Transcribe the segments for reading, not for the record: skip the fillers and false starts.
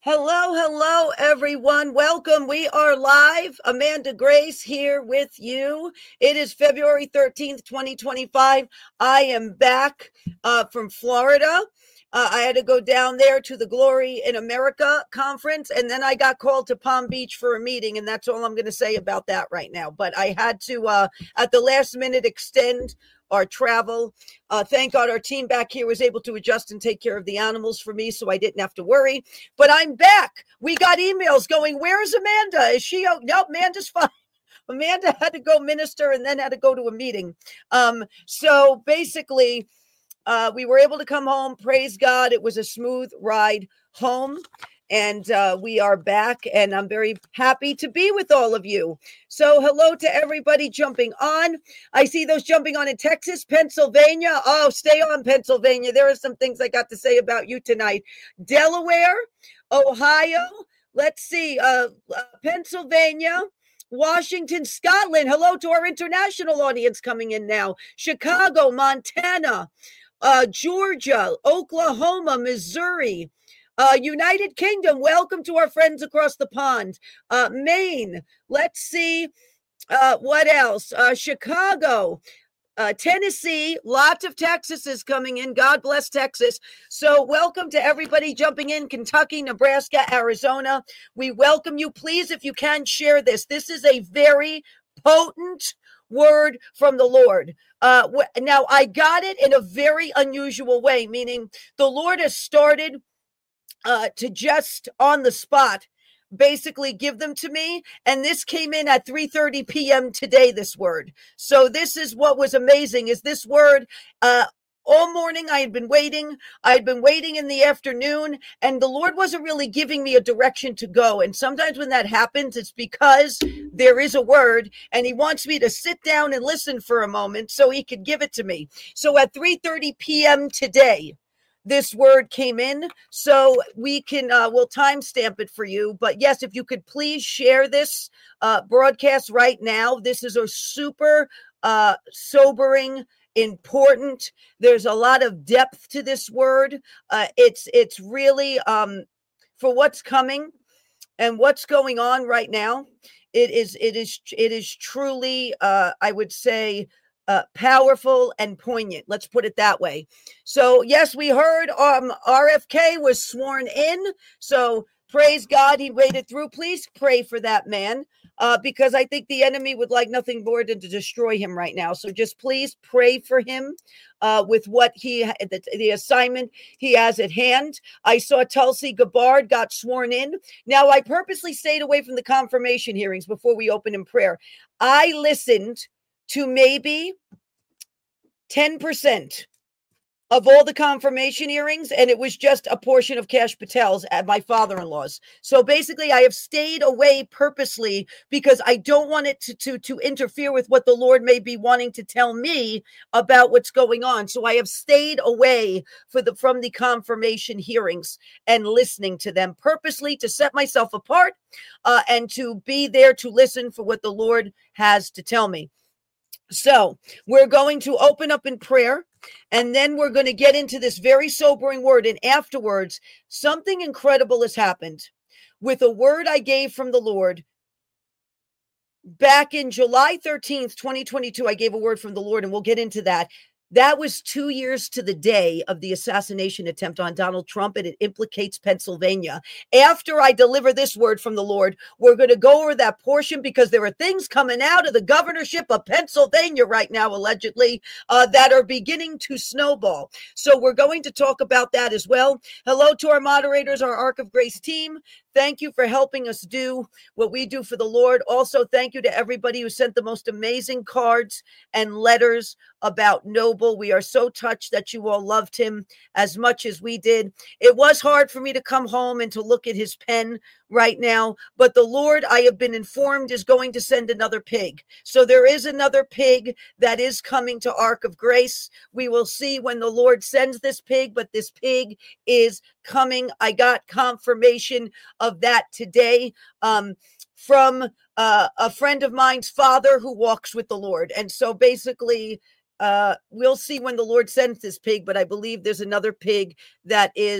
Hello, hello, everyone. Welcome. We are live. Amanda Grace here with you. It is February 13th, 2025. I am back from Florida. I had to go down there to the Glory in America conference, and then I got called to Palm Beach for a meeting, and that's all I'm going to say about that right now. But I had to, at the last minute, extend our travel. Thank God our team back here was able to adjust and take care of the animals for me, so I didn't have to worry. But I'm back. We got emails going, where's Amanda? Is she out? Nope, Amanda's fine. Amanda had to go minister and then had to go to a meeting. So basically, we were able to come home. Praise God. It was a smooth ride home. And we are back, and I'm very happy to be with all of you. So hello to everybody jumping on. I see those jumping on in Texas, Pennsylvania. Oh, stay on, Pennsylvania. There are some things I got to say about you tonight. Delaware, Ohio. Let's see, Pennsylvania. Washington, Scotland. Hello to our international audience coming in now. Chicago, Montana, Georgia, Oklahoma, Missouri. United Kingdom, welcome to our friends across the pond. Maine, let's see, what else? Chicago, Tennessee, lots of Texas coming in. God bless Texas. So welcome to everybody jumping in. Kentucky, Nebraska, Arizona. We welcome you. Please, if you can, share this. This is a very potent word from the Lord. Now, I got it in a very unusual way, meaning the Lord has started to just on the spot basically give them to me, and this came in at 3:30 p.m. today, this word. So this is what was amazing, is this word all morning I had been waiting in the afternoon, and the Lord wasn't really giving me a direction to go. And sometimes when that happens, it's because there is a word and he wants me to sit down and listen for a moment so he could give it to me. So at 3:30 p.m. today, this word came in, so we can, we'll timestamp it for you. But yes, if you could please share this broadcast right now. This is a super sobering, important. There's a lot of depth to this word. It's really for what's coming and what's going on right now. It is truly, I would say, powerful and poignant. Let's put it that way. So yes, we heard RFK was sworn in. So praise God, he made it through. Please pray for that man, because I think the enemy would like nothing more than to destroy him right now. So just please pray for him with what the assignment he has at hand. I saw Tulsi Gabbard got sworn in. Now, I purposely stayed away from the confirmation hearings before we open in prayer. I listened to maybe 10% of all the confirmation hearings, and it was just a portion of Kash Patel's at my father-in-law's. So basically, I have stayed away purposely because I don't want it to interfere with what the Lord may be wanting to tell me about what's going on. So I have stayed away from the confirmation hearings and listening to them purposely to set myself apart and to be there to listen for what the Lord has to tell me. So we're going to open up in prayer, and then we're going to get into this very sobering word. And afterwards, something incredible has happened with a word I gave from the Lord. Back in July 13th, 2022, I gave a word from the Lord, and we'll get into that. That was 2 years to the day of the assassination attempt on Donald Trump, and it implicates Pennsylvania. After I deliver this word from the Lord, we're going to go over that portion because there are things coming out of the governorship of Pennsylvania right now, allegedly, that are beginning to snowball. So we're going to talk about that as well. Hello to our moderators, our Ark of Grace team. Thank you for helping us do what we do for the Lord. Also, thank you to everybody who sent the most amazing cards and letters about Noble. We are so touched that you all loved him as much as we did. It was hard for me to come home and to look at his pen right now, but the Lord, I have been informed, is going to send another pig. So there is another pig that is coming to Ark of Grace. We will see when the Lord sends this pig, but this pig is coming. I got confirmation of that today from a friend of mine's father who walks with the Lord. And so basically, we'll see when the Lord sends this pig, but I believe there's another pig that is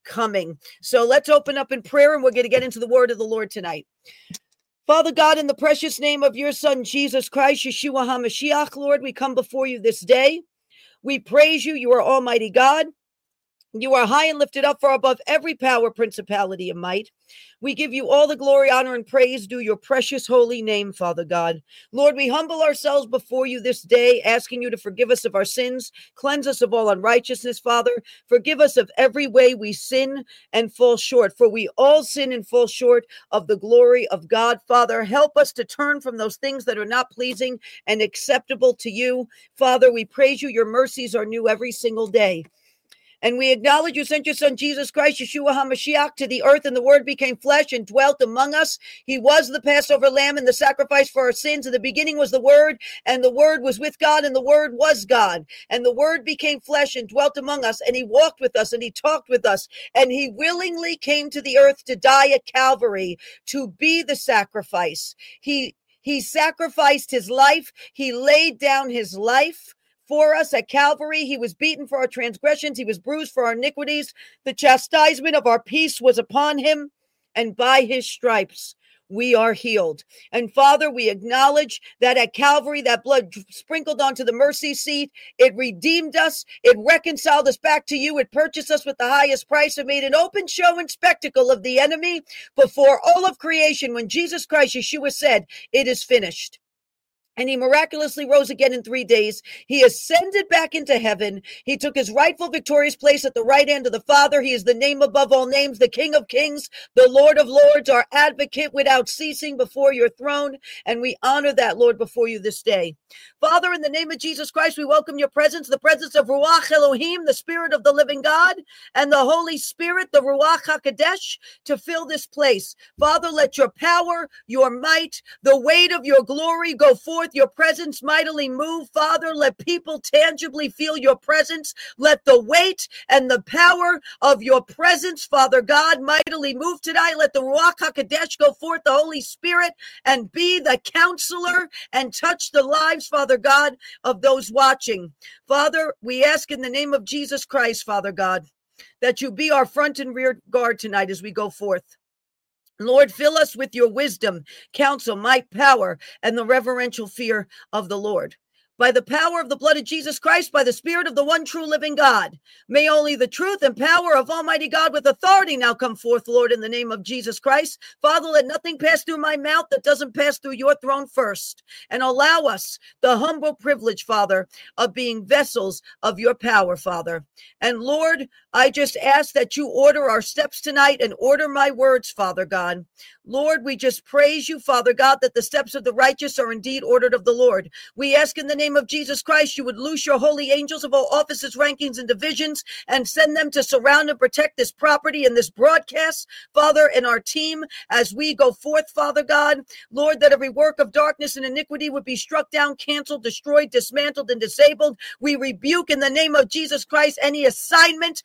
coming. So let's open up in prayer, and we're going to get into the word of the Lord tonight. Father God, in the precious name of your Son, Jesus Christ, Yeshua HaMashiach, Lord, we come before you this day. We praise you. You are Almighty God. You are high and lifted up far above every power, principality, and might. We give you all the glory, honor, and praise due your precious holy name, Father God. Lord, we humble ourselves before you this day, asking you to forgive us of our sins, cleanse us of all unrighteousness, Father. Forgive us of every way we sin and fall short, for we all sin and fall short of the glory of God, Father. Help us to turn from those things that are not pleasing and acceptable to you. Father, we praise you. Your mercies are new every single day. And we acknowledge you sent your Son, Jesus Christ, Yeshua HaMashiach, to the earth, and the Word became flesh and dwelt among us. He was the Passover lamb and the sacrifice for our sins. In the beginning was the Word, and the Word was with God, and the Word was God. And the Word became flesh and dwelt among us, and he walked with us, and he talked with us, and he willingly came to the earth to die at Calvary, to be the sacrifice. He sacrificed his life. He laid down his life for us at Calvary. He was beaten for our transgressions. He was bruised for our iniquities. The chastisement of our peace was upon him, and by his stripes we are healed. And Father, we acknowledge that at Calvary, that blood sprinkled onto the mercy seat, it redeemed us, it reconciled us back to you, it purchased us with the highest price, and made an open show and spectacle of the enemy before all of creation when Jesus Christ, Yeshua, said, "It is finished." And he miraculously rose again in 3 days. He ascended back into heaven. He took his rightful victorious place at the right hand of the Father. He is the name above all names, the King of kings, the Lord of lords, our advocate without ceasing before your throne. And we honor that, Lord, before you this day. Father, in the name of Jesus Christ, we welcome your presence, the presence of Ruach Elohim, the Spirit of the living God, and the Holy Spirit, the Ruach HaKodesh, to fill this place. Father, let your power, your might, the weight of your glory go forth. Your presence mightily move, Father. Let people tangibly feel your presence. Let the weight and the power of your presence, Father God, mightily move tonight. Let the Ruach HaKodesh go forth, the Holy Spirit, and be the counselor and touch the lives, Father God, of those watching. Father, we ask in the name of Jesus Christ, Father God, that you be our front and rear guard tonight as we go forth. Lord, fill us with your wisdom, counsel, might, power, and the reverential fear of the Lord. By the power of the blood of Jesus Christ, by the Spirit of the one true living God, may only the truth and power of Almighty God with authority now come forth, Lord, in the name of Jesus Christ. Father, let nothing pass through my mouth that doesn't pass through your throne first. And allow us the humble privilege, Father, of being vessels of your power, Father. And Lord, I just ask that you order our steps tonight and order my words, Father God. Lord, we just praise you, Father God, that the steps of the righteous are indeed ordered of the Lord. We ask in the name of Jesus Christ, you would loose your holy angels of all offices, rankings, and divisions, and send them to surround and protect this property and this broadcast, Father, and our team as we go forth, Father God. Lord, that every work of darkness and iniquity would be struck down, canceled, destroyed, dismantled, and disabled. We rebuke in the name of Jesus Christ any assignment,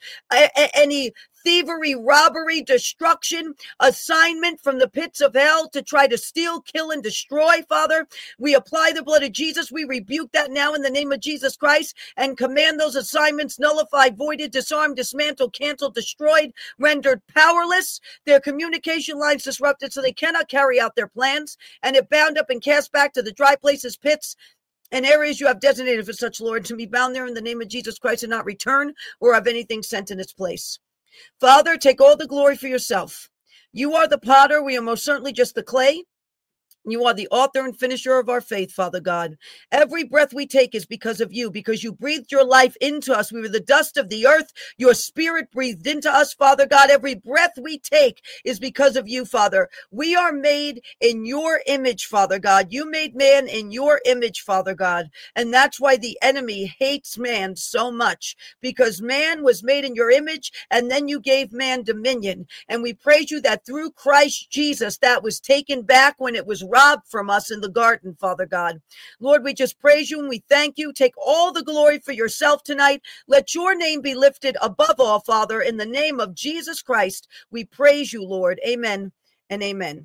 any thievery, robbery, destruction, assignment from the pits of hell to try to steal, kill, and destroy, Father. We apply the blood of Jesus. We rebuke that now in the name of Jesus Christ and command those assignments nullified, voided, disarmed, dismantled, canceled, destroyed, rendered powerless, their communication lines disrupted so they cannot carry out their plans, and it bound up and cast back to the dry places, pits, and areas you have designated for such, Lord, to be bound there in the name of Jesus Christ and not return or have anything sent in its place. Father, take all the glory for yourself. You are the potter. We are most certainly just the clay. You are the author and finisher of our faith, Father God. Every breath we take is because of you, because you breathed your life into us. We were the dust of the earth. Your spirit breathed into us, Father God. Every breath we take is because of you, Father. We are made in your image, Father God. You made man in your image, Father God. And that's why the enemy hates man so much, because man was made in your image, and then you gave man dominion. And we praise you that through Christ Jesus, that was taken back when it was robbed from us in the garden, Father God. Lord, we just praise you and we thank you. Take all the glory for yourself tonight. Let your name be lifted above all, Father, in the name of Jesus Christ. We praise you, Lord. Amen and amen.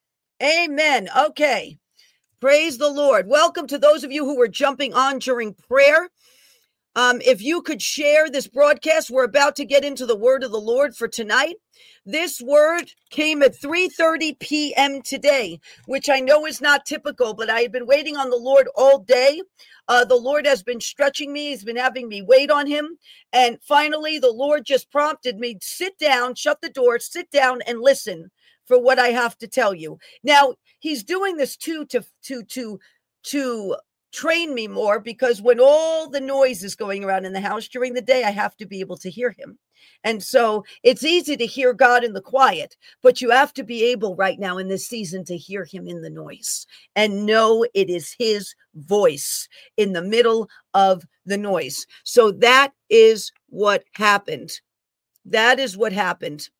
Amen. Okay. Praise the Lord. Welcome to those of you who were jumping on during prayer. If you could share this broadcast, we're about to get into the word of the Lord for tonight. This word came at 3:30 p.m. today, which I know is not typical, but I had been waiting on the Lord all day. The Lord has been stretching me. He's been having me wait on him. And finally, the Lord just prompted me, sit down, shut the door, sit down and listen for what I have to tell you. Now, he's doing this too to train me more, because when all the noise is going around in the house during the day, I have to be able to hear him. And so it's easy to hear God in the quiet, but you have to be able right now in this season to hear him in the noise and know it is his voice in the middle of the noise. So that is what happened. That is what happened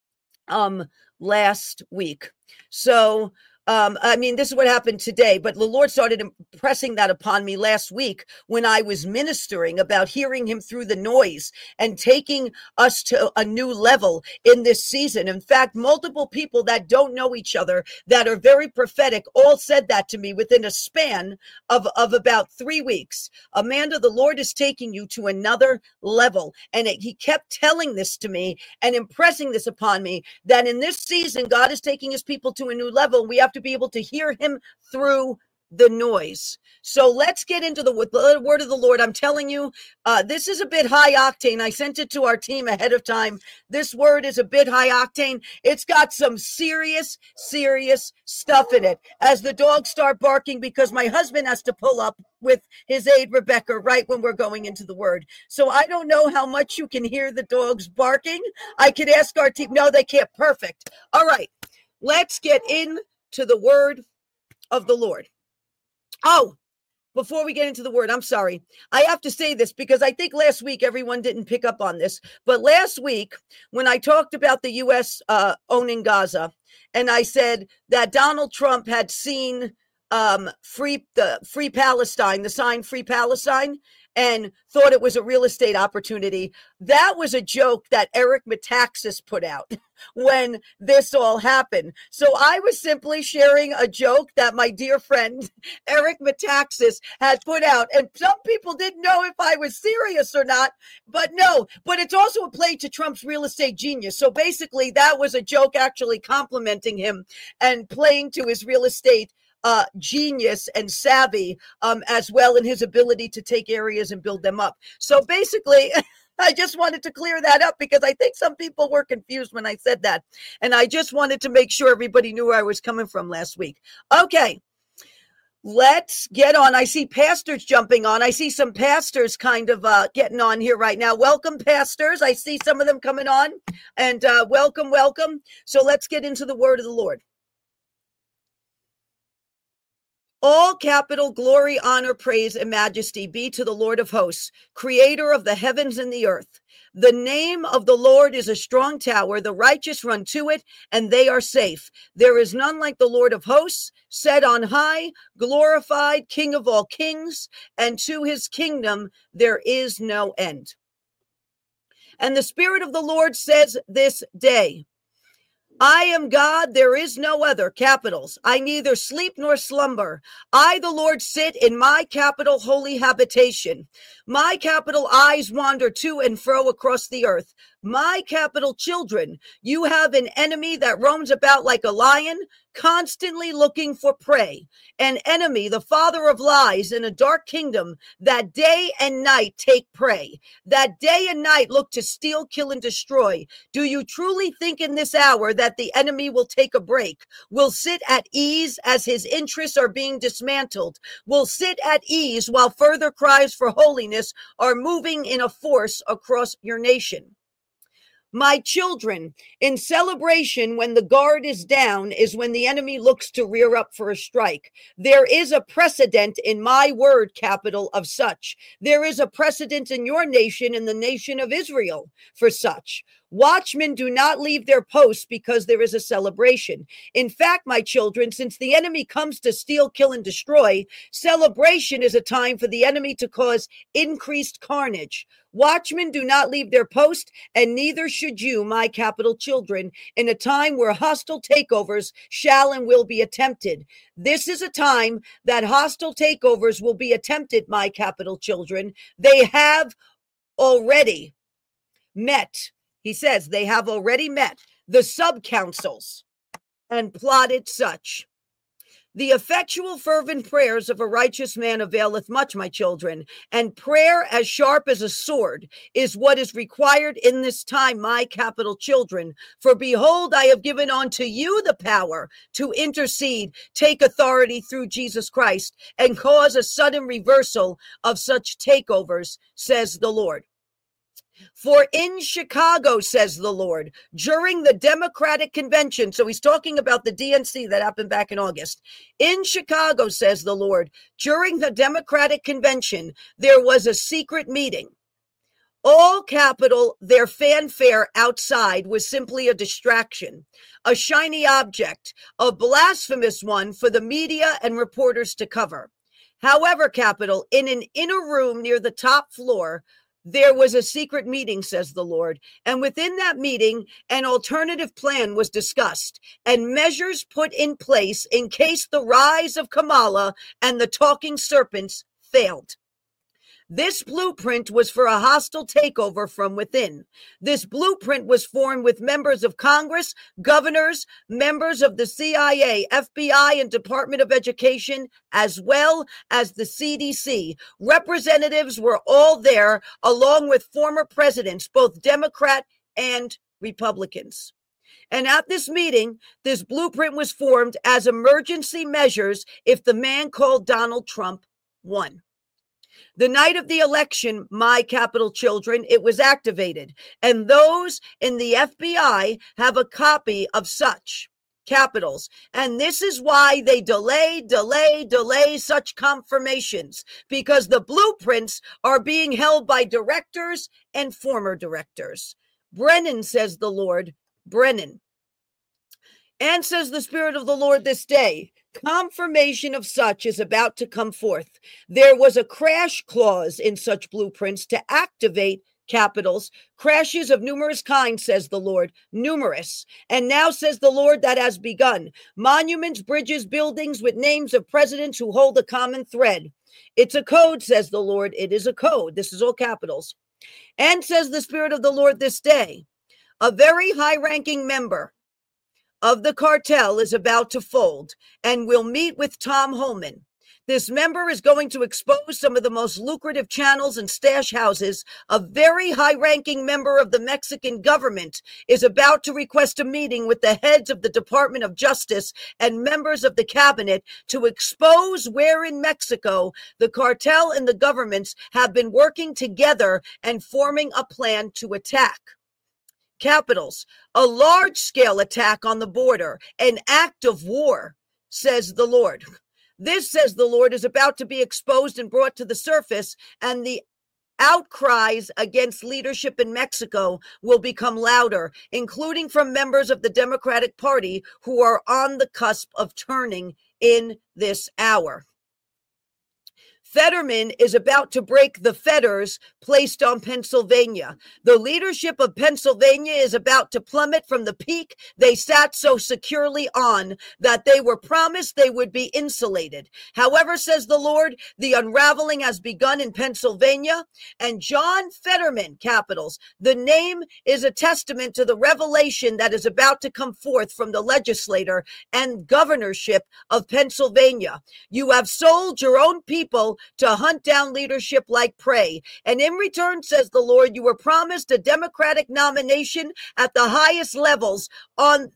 last week. So this is what happened today, but the Lord started impressing that upon me last week when I was ministering about hearing him through the noise and taking us to a new level in this season. In fact, multiple people that don't know each other that are very prophetic all said that to me within a span of about 3 weeks. Amanda, the Lord is taking you to another level. And he kept telling this to me and impressing this upon me, that in this season, God is taking his people to a new level. We have to be able to hear him through the noise. So let's get into the word of the Lord. I'm telling you, this is a bit high octane. I sent it to our team ahead of time. This word is a bit high octane. It's got some serious stuff in it. As the dogs start barking, because my husband has to pull up with his aide, Rebecca, right when we're going into the word. So I don't know how much you can hear the dogs barking. I could ask our team. No, they can't. Perfect. All right. Let's get into the word of the Lord. Oh, before we get into the word, I'm sorry. I have to say this because I think last week everyone didn't pick up on this. But last week, when I talked about the U.S. Owning Gaza, and I said that Donald Trump had seen Free Palestine, the sign Free Palestine, and thought it was a real estate opportunity. That was a joke that Eric Metaxas put out when this all happened. So I was simply sharing a joke that my dear friend Eric Metaxas had put out. And some people didn't know if I was serious or not, but it's also a play to Trump's real estate genius. So basically that was a joke actually complimenting him and playing to his real estate genius and savvy as well in his ability to take areas and build them up. So basically, I just wanted to clear that up because I think some people were confused when I said that. And I just wanted to make sure everybody knew where I was coming from last week. Okay, let's get on. I see pastors jumping on. I see some pastors kind of getting on here right now. Welcome, pastors. I see some of them coming on. And welcome. So let's get into the word of the Lord. All capital glory, honor, praise, and majesty be to the Lord of hosts, creator of the heavens and the earth. The name of the Lord is a strong tower. The righteous run to it, and they are safe. There is none like the Lord of hosts, set on high, glorified, King of all kings, and to his kingdom there is no end. And the Spirit of the Lord says this day, I am God, there is no other, capitals. I neither sleep nor slumber. I, the Lord, sit in my capital holy habitation. My capital eyes wander to and fro across the earth. My capital children, you have an enemy that roams about like a lion, constantly looking for prey. An enemy, the father of lies, in a dark kingdom that day and night take prey. That day and night look to steal, kill, and destroy. Do you truly think in this hour that the enemy will take a break? Will sit at ease as his interests are being dismantled? Will sit at ease while further cries for holiness are moving in a force across your nation? My children, in celebration, when the guard is down, is when the enemy looks to rear up for a strike. There is a precedent in my word, capital, of such. There is a precedent in your nation, in the nation of Israel, for such. Watchmen do not leave their posts because there is a celebration. In fact, my children, since the enemy comes to steal, kill, and destroy, celebration is a time for the enemy to cause increased carnage. Watchmen do not leave their post, and neither should you, my capital children, in a time where hostile takeovers shall and will be attempted. This is a time that hostile takeovers will be attempted, my capital children. They have already met. He says they have already met the sub-councils and plotted such. The effectual fervent prayers of a righteous man availeth much, my children, and prayer as sharp as a sword is what is required in this time, my capital children. For behold, I have given unto you the power to intercede, take authority through Jesus Christ, and cause a sudden reversal of such takeovers, says the Lord. For in Chicago, says the Lord, during the Democratic convention, so he's talking about the DNC that happened back in August. In Chicago, says the Lord, during the Democratic convention, there was a secret meeting. All capital, their fanfare outside was simply a distraction, a shiny object, a blasphemous one for the media and reporters to cover. However, capital, in an inner room near the top floor, there was a secret meeting, says the Lord, and within that meeting, an alternative plan was discussed and measures put in place in case the rise of Kamala and the talking serpents failed. This blueprint was for a hostile takeover from within. This blueprint was formed with members of Congress, governors, members of the CIA, FBI, and Department of Education, as well as the CDC. Representatives were all there, along with former presidents, both Democrat and Republicans. And at this meeting, this blueprint was formed as emergency measures if the man called Donald Trump won. The night of the election, my capital children, it was activated. And those in the FBI have a copy of such capitals. And this is why they delay such confirmations, because the blueprints are being held by directors and former directors. Brennan, says the Lord, Brennan. And says the Spirit of the Lord this day, confirmation of such is about to come forth. There was a crash clause in such blueprints to activate capitals, crashes of numerous kinds, says the Lord, numerous. And now, says the Lord, that has begun. Monuments, bridges, buildings with names of presidents who hold a common thread. It's a code, says the Lord. It is a code. This is all capitals. And says the Spirit of the Lord this day, a very high-ranking member of the cartel is about to fold and will meet with Tom Homan. This member is going to expose some of the most lucrative channels and stash houses. A very high-ranking member of the Mexican government is about to request a meeting with the heads of the Department of Justice and members of the cabinet to expose where in Mexico the cartel and the governments have been working together and forming a plan to attack. Capitals, a large-scale attack on the border, an act of war, says the Lord. This, says the Lord, is about to be exposed and brought to the surface, and the outcries against leadership in Mexico will become louder, including from members of the Democratic Party who are on the cusp of turning in this hour. Fetterman is about to break the fetters placed on Pennsylvania. The leadership of Pennsylvania is about to plummet from the peak they sat so securely on that they were promised they would be insulated. However, says the Lord, the unraveling has begun in Pennsylvania, and John Fetterman, capitals, the name is a testament to the revelation that is about to come forth from the legislature and governorship of Pennsylvania. You have sold your own people to hunt down leadership like prey. And in return, says the Lord, you were promised a Democratic nomination at the highest levels in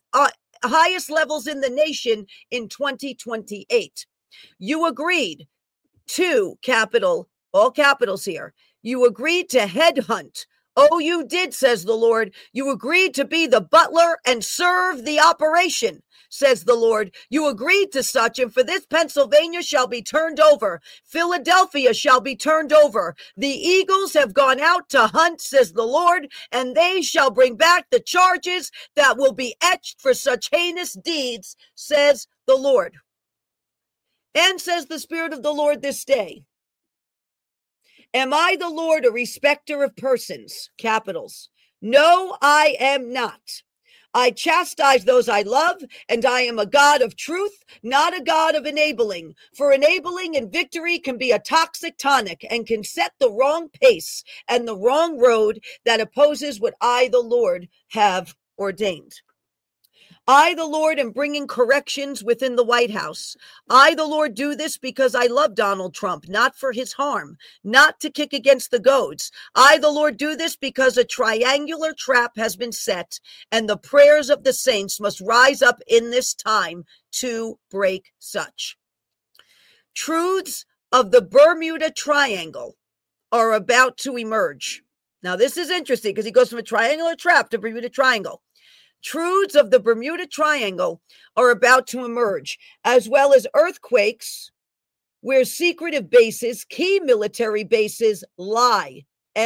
the nation in 2028. You agreed to all capitals here. You agreed to headhunt Oh, you did, says the Lord. You agreed to be the butler and serve the operation, says the Lord. You agreed to such, and for this Pennsylvania shall be turned over. Philadelphia shall be turned over. The eagles have gone out to hunt, says the Lord, and they shall bring back the charges that will be etched for such heinous deeds, says the Lord. And says the Spirit of the Lord this day, am I the Lord a respecter of persons? Capitals. No, I am not. I chastise those I love, and I am a God of truth, not a God of enabling. For enabling and victory can be a toxic tonic and can set the wrong pace and the wrong road that opposes what I, the Lord, have ordained. I, the Lord, am bringing corrections within the White House. I, the Lord, do this because I love Donald Trump, not for his harm, not to kick against the goads. I, the Lord, do this because a triangular trap has been set, and the prayers of the saints must rise up in this time to break such. Truths of the Bermuda Triangle are about to emerge. Now, this is interesting because he goes from a triangular trap to Bermuda Triangle. Truths of the Bermuda Triangle are about to emerge, as well as earthquakes where secretive bases, key military bases, lie.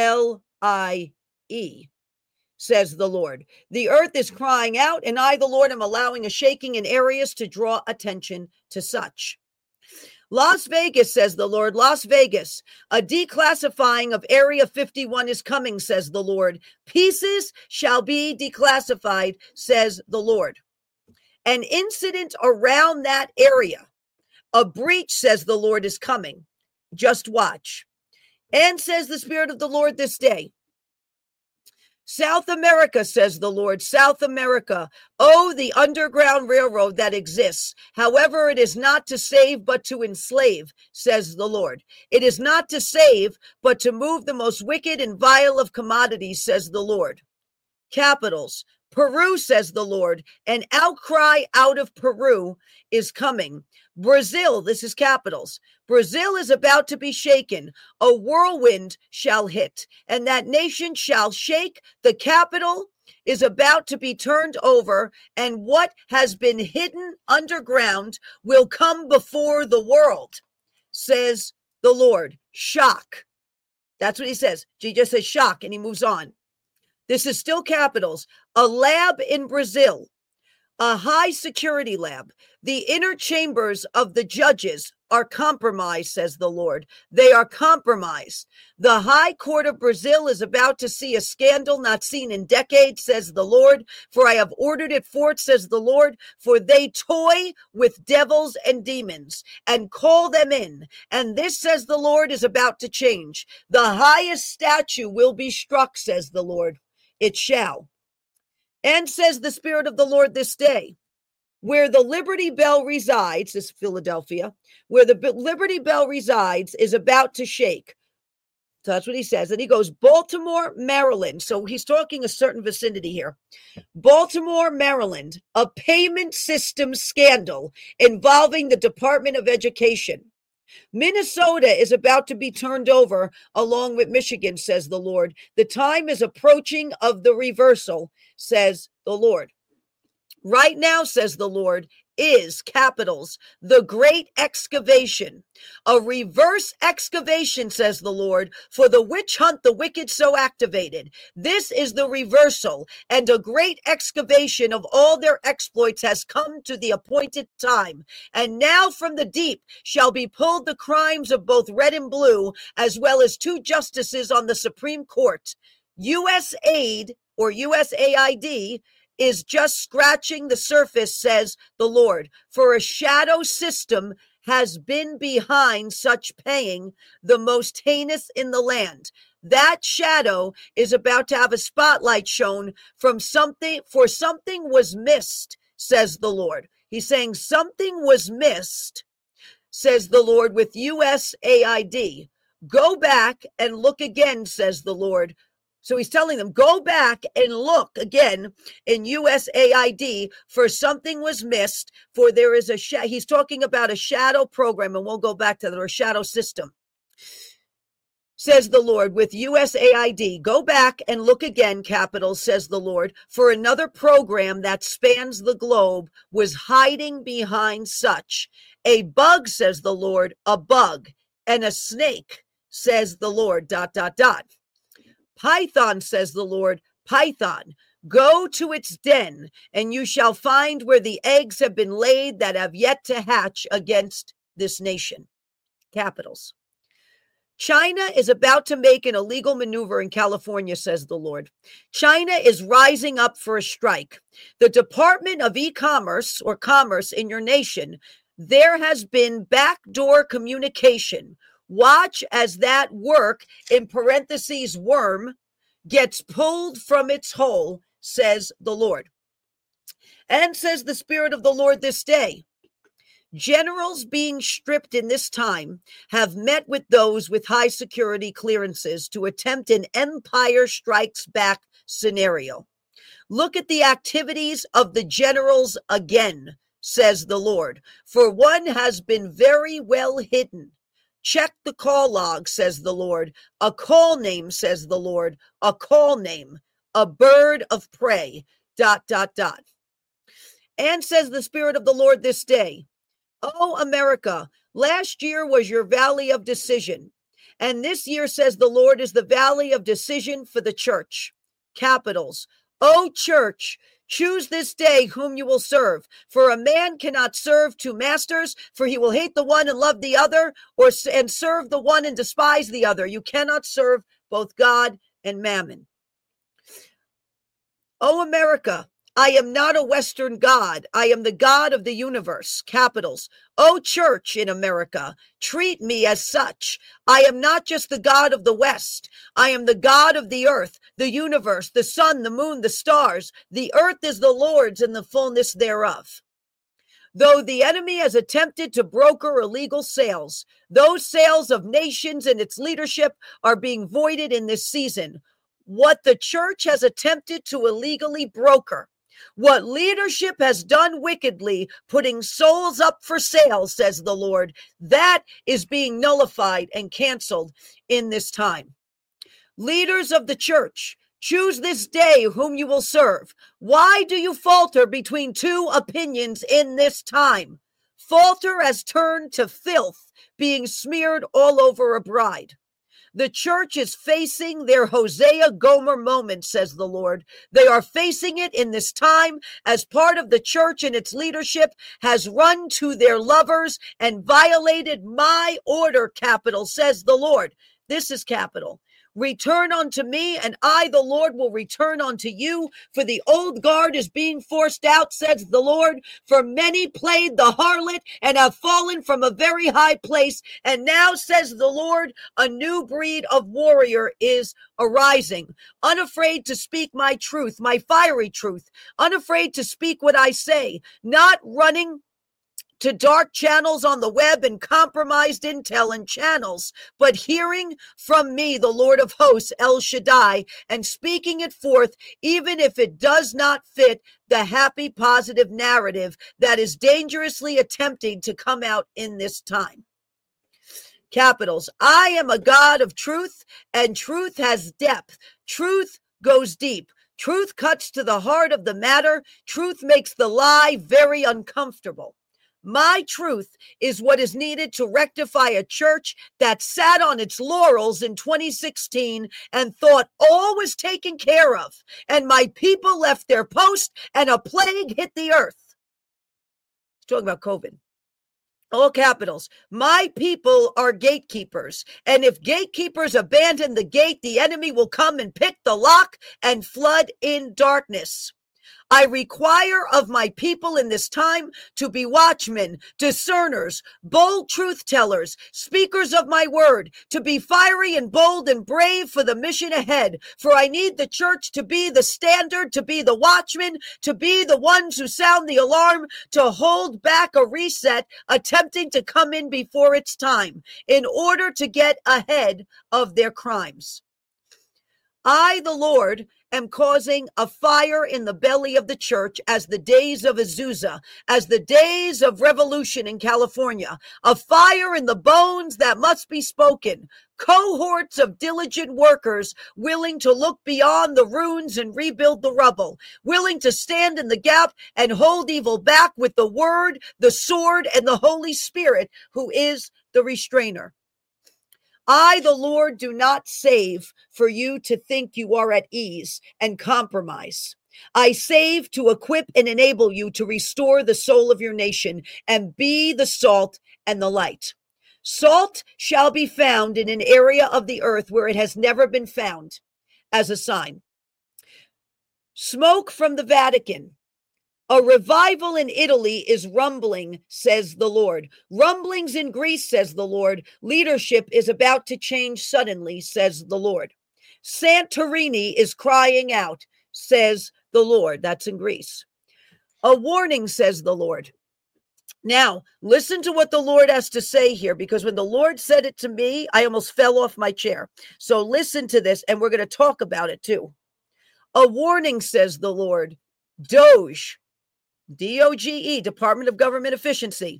L-I-E, says the Lord. The earth is crying out, and I, the Lord, am allowing a shaking in areas to draw attention to such. Las Vegas, says the Lord, Las Vegas, a declassifying of Area 51 is coming, says the Lord. Pieces shall be declassified, says the Lord. An incident around that area, a breach, says the Lord, is coming. Just watch. And says the Spirit of the Lord this day, South America, says the Lord, South America. Oh, the Underground Railroad that exists. However, it is not to save, but to enslave, says the Lord. It is not to save, but to move the most wicked and vile of commodities, says the Lord. Capitals. Peru, says the Lord. An outcry out of Peru is coming. Brazil, this is capitals. Brazil is about to be shaken. A whirlwind shall hit, and that nation shall shake. The capital is about to be turned over, and what has been hidden underground will come before the world, says the Lord. Shock. That's what he says. He just says shock, and he moves on. This is still capitals. A lab in Brazil, a high security lab. The inner chambers of the judges are compromised, says the Lord. They are compromised. The High Court of Brazil is about to see a scandal not seen in decades, says the Lord. For I have ordered it forth, says the Lord. For they toy with devils and demons and call them in. And this, says the Lord, is about to change. The highest statue will be struck, says the Lord. It shall. And says the Spirit of the Lord this day, where the Liberty Bell resides, this is Philadelphia, where the Liberty Bell resides is about to shake. So that's what he says. And he goes, Baltimore, Maryland. So he's talking a certain vicinity here. Baltimore, Maryland, a payment system scandal involving the Department of Education. Minnesota is about to be turned over along with Michigan, says the Lord. The time is approaching of the reversal, says the Lord. Right now, says the Lord, is capitals, the great excavation, a reverse excavation, says the Lord, for the witch hunt the wicked so activated. This is the reversal, and a great excavation of all their exploits has come to the appointed time. And now from the deep shall be pulled the crimes of both red and blue, as well as 2 justices on the Supreme Court. USAID or USAID is just scratching the surface, says the Lord, for a shadow system has been behind such paying, the most heinous in the land. That shadow is about to have a spotlight shown from something, for something was missed, says the Lord. He's saying something was missed, says the Lord, with USAID. Go back and look again, says the Lord. So he's telling them, go back and look again in USAID, for something was missed, for there is he's talking about a shadow program, and we'll go back to the shadow system. says the Lord, with USAID. Go back and look again, Capitals, says the Lord, for another program that spans the globe was hiding behind such. A bug, says the Lord, a bug, and a snake, says the Lord, ... Python, says the Lord, Python, go to its den, and you shall find where the eggs have been laid that have yet to hatch against this nation. Capitals. China is about to make an illegal maneuver in California, says the Lord. China is rising up for a strike. The Department of E-commerce or Commerce in your nation, there has been backdoor communication. Watch as that work, in parentheses, worm, gets pulled from its hole, says the Lord. And says the Spirit of the Lord this day, generals being stripped in this time have met with those with high security clearances to attempt an Empire Strikes Back scenario. Look at the activities of the generals again, says the Lord, for one has been very well hidden. Check the call log, says the Lord. A call name, says the Lord. A call name. A bird of prey, ... And says the Spirit of the Lord this day, oh, America, last year was your valley of decision. And this year, says the Lord, is the valley of decision for the church. Capitals. Oh, church, choose this day whom you will serve. For a man cannot serve two masters, for he will hate the one and love the other, and serve the one and despise the other. You cannot serve both God and mammon. Oh, America, I am not a Western God. I am the God of the universe. Capitals. Oh, church in America, treat me as such. I am not just the God of the West. I am the God of the earth, the universe, the sun, the moon, the stars. The earth is the Lord's and the fullness thereof. Though the enemy has attempted to broker illegal sales, those sales of nations and its leadership are being voided in this season. What the church has attempted to illegally broker, what leadership has done wickedly, putting souls up for sale, says the Lord, that is being nullified and canceled in this time. Leaders of the church, choose this day whom you will serve. Why do you falter between two opinions in this time? Falter has turned to filth being smeared all over a bride. The church is facing their Hosea Gomer moment, says the Lord. They are facing it in this time as part of the church and its leadership has run to their lovers and violated my order, capital, says the Lord. This is capital. Return unto me, and I, the Lord, will return unto you. For the old guard is being forced out, says the Lord. For many played the harlot and have fallen from a very high place. And now, says the Lord, a new breed of warrior is arising, unafraid to speak my truth, my fiery truth, unafraid to speak what I say, not running to dark channels on the web and compromised intel and channels, but hearing from me, the Lord of hosts, El Shaddai, and speaking it forth, even if it does not fit the happy, positive narrative that is dangerously attempting to come out in this time. Capitals. I am a God of truth, and truth has depth. Truth goes deep. Truth cuts to the heart of the matter. Truth makes the lie very uncomfortable. My truth is what is needed to rectify a church that sat on its laurels in 2016 and thought all was taken care of, and my people left their post and a plague hit the earth. Talking about COVID. All capitals. My people are gatekeepers, and if gatekeepers abandon the gate, the enemy will come and pick the lock and flood in darkness. I require of my people in this time to be watchmen, discerners, bold truth tellers, speakers of my word, to be fiery and bold and brave for the mission ahead. For I need the church to be the standard, to be the watchmen, to be the ones who sound the alarm, to hold back a reset, attempting to come in before its time in order to get ahead of their crimes. I, the Lord, am causing a fire in the belly of the church as the days of Azusa, as the days of revolution in California, a fire in the bones that must be spoken. Cohorts of diligent workers willing to look beyond the ruins and rebuild the rubble, willing to stand in the gap and hold evil back with the word, the sword, and the Holy Spirit, who is the restrainer. I, the Lord, do not save for you to think you are at ease and compromise. I save to equip and enable you to restore the soul of your nation and be the salt and the light. Salt shall be found in an area of the earth where it has never been found as a sign. Smoke from the Vatican. A revival in Italy is rumbling, says the Lord. Rumblings in Greece, says the Lord. Leadership is about to change suddenly, says the Lord. Santorini is crying out, says the Lord. That's in Greece. A warning, says the Lord. Now, listen to what the Lord has to say here, because when the Lord said it to me, I almost fell off my chair. So listen to this, and we're going to talk about it too. A warning, says the Lord. Doge, D-O-G-E, Department of Government Efficiency.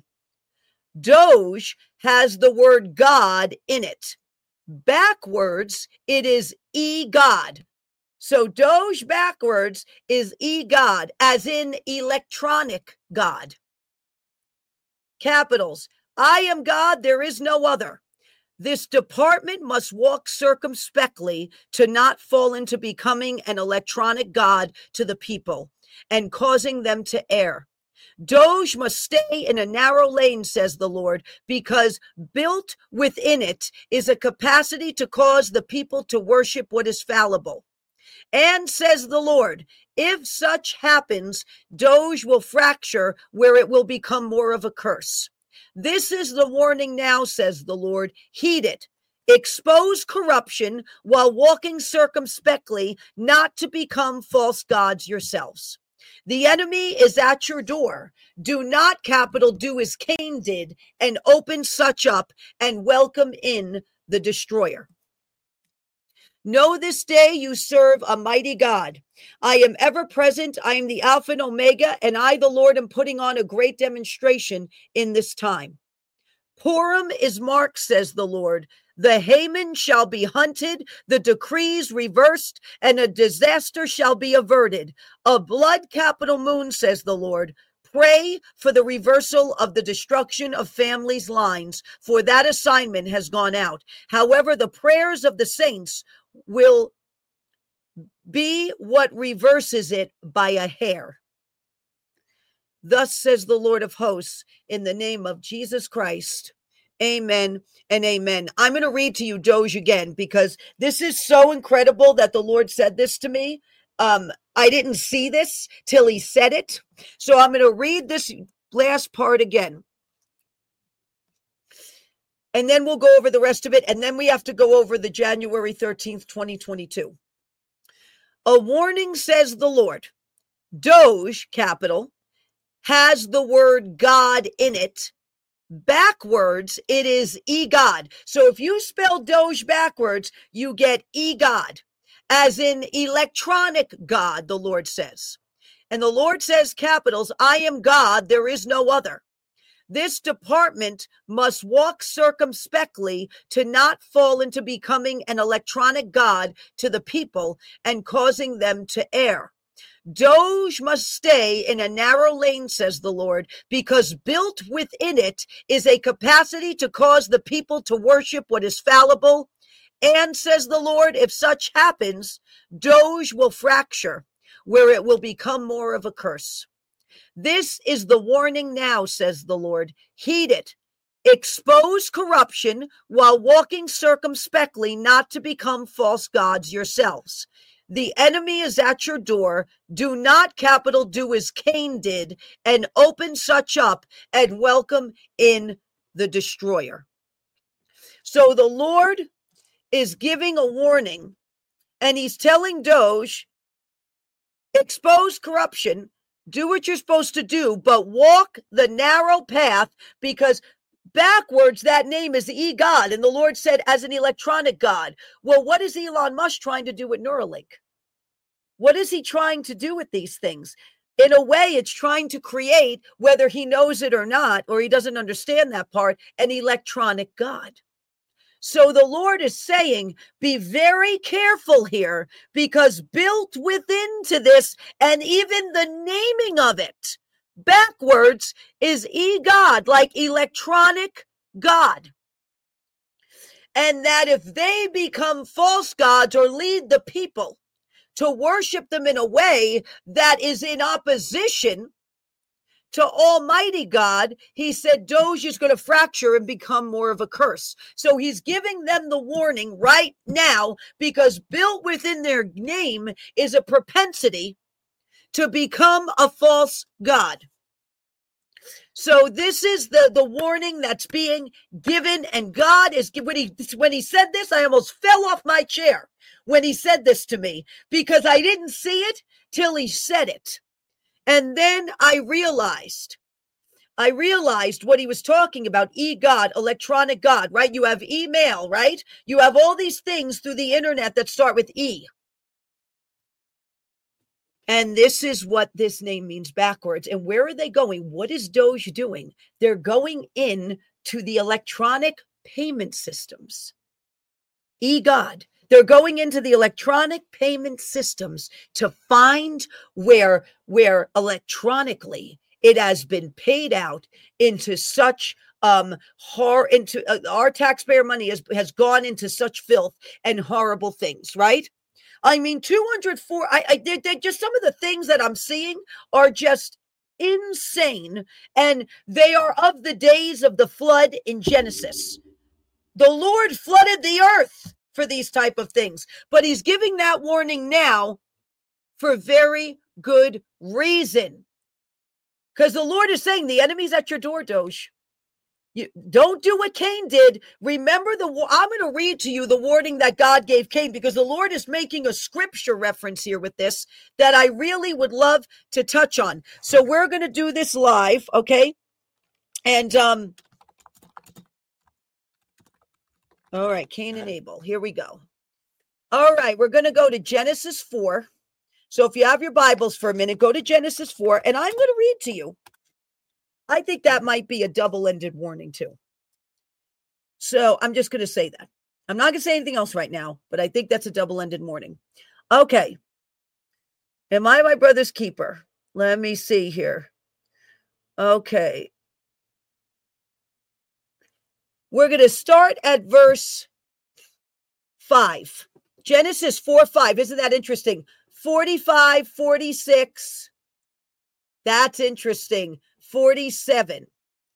Doge has the word God in it. Backwards, it is E-God. So Doge backwards is E-God, as in electronic God. Capitals. I am God, there is no other. This department must walk circumspectly to not fall into becoming an electronic God to the people and causing them to err. Doge must stay in a narrow lane, says the Lord, because built within it is a capacity to cause the people to worship what is fallible. And says the Lord, if such happens, Doge will fracture where it will become more of a curse. This is the warning now, says the Lord. Heed it. Expose corruption while walking circumspectly, not to become false gods yourselves. The enemy is at your door. Do not, capital, do as Cain did and open such up and welcome in the destroyer. Know this day you serve a mighty God. I am ever present. I am the Alpha and Omega, and I, the Lord, am putting on a great demonstration in this time. Purim is marked, says the Lord. The Haman shall be hunted, the decrees reversed, and a disaster shall be averted. A blood capital moon, says the Lord. Pray for the reversal of the destruction of families' lines, for that assignment has gone out. However, the prayers of the saints will be what reverses it by a hair. Thus says the Lord of hosts, in the name of Jesus Christ. Amen and amen. I'm going to read to you Doge again, because this is so incredible that the Lord said this to me. I didn't see this till he said it. So I'm going to read this last part again. And then we'll go over the rest of it. And then we have to go over the January 13th, 2022. A warning, says the Lord. Doge, capital, has the word God in it. Backwards, it is E-God. So if you spell Doge backwards, you get E-God, as in electronic God, the Lord says. And the Lord says, capitals, I am God, there is no other. This department must walk circumspectly to not fall into becoming an electronic God to the people and causing them to err. Doge must stay in a narrow lane, says the Lord, because built within it is a capacity to cause the people to worship what is fallible. And, says the Lord, if such happens, Doge will fracture, where it will become more of a curse. This is the warning now, says the Lord. Heed it. Expose corruption while walking circumspectly, not to become false gods yourselves. The enemy is at your door. Do not, capital, do as Cain did and open such up and welcome in the destroyer. So the Lord is giving a warning, and he's telling Doge, expose corruption, do what you're supposed to do, but walk the narrow path, because backwards, that name is E-God. And the Lord said, as an electronic God. Well, what is Elon Musk trying to do with Neuralink? What is he trying to do with these things? In a way, it's trying to create, whether he knows it or not, or he doesn't understand that part, an electronic God. So the Lord is saying, be very careful here, because built within to this, and even the naming of it backwards, is e-God, like electronic God. And that if they become false gods or lead the people to worship them in a way that is in opposition to Almighty God, he said Doge is going to fracture and become more of a curse. So he's giving them the warning right now, because built within their name is a propensity to become a false god. So this is the warning that's being given, and God is, when he said this, I almost fell off my chair when he said this to me, because I didn't see it till he said it. And then I realized what he was talking about. E-God, electronic God, right? You have email, right? You have all these things through the internet that start with E. And this is what this name means backwards. And where are they going? What is Doge doing? They're going in to the electronic payment systems. E-God. They're going into the electronic payment systems to find where electronically it has been paid out into such our taxpayer money has gone into such filth and horrible things, right? I mean, 204. They're just, some of the things that I'm seeing are just insane, and they are of the days of the flood in Genesis. The Lord flooded the earth for these type of things, but he's giving that warning now for very good reason, because the Lord is saying the enemy's at your door, Doge. You don't do what Cain did. Remember I'm going to read to you the warning that God gave Cain, because the Lord is making a scripture reference here with this that I really would love to touch on. So we're going to do this live, okay? And all right, Cain and Abel. Here we go. All right, we're going to go to Genesis 4. So if you have your Bibles for a minute, go to Genesis 4, and I'm going to read to you. I think that might be a double-ended warning too. So I'm just going to say that. I'm not going to say anything else right now, but I think that's a double-ended warning. Okay. Am I my brother's keeper? Let me see here. Okay. We're going to start at verse 5. Genesis 4:5. Isn't that interesting? 45, 46. That's interesting. 47.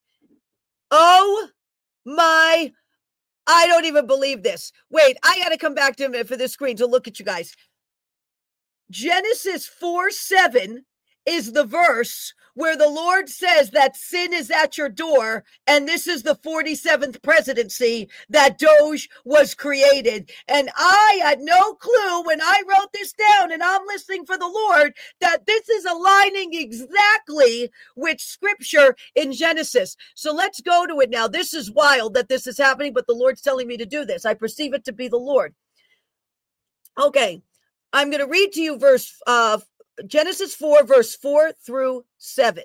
Oh my, I don't even believe this. Wait, I got to come back to a minute for this screen to look at you guys. Genesis 4:7 is the verse where the Lord says that sin is at your door, and this is the 47th presidency that Doge was created. And I had no clue when I wrote this down, and I'm listening for the Lord, that this is aligning exactly with scripture in Genesis. So let's go to it now. This is wild that this is happening, but the Lord's telling me to do this. I perceive it to be the Lord. Okay, I'm going to read to you Genesis 4, verse 4 through 7.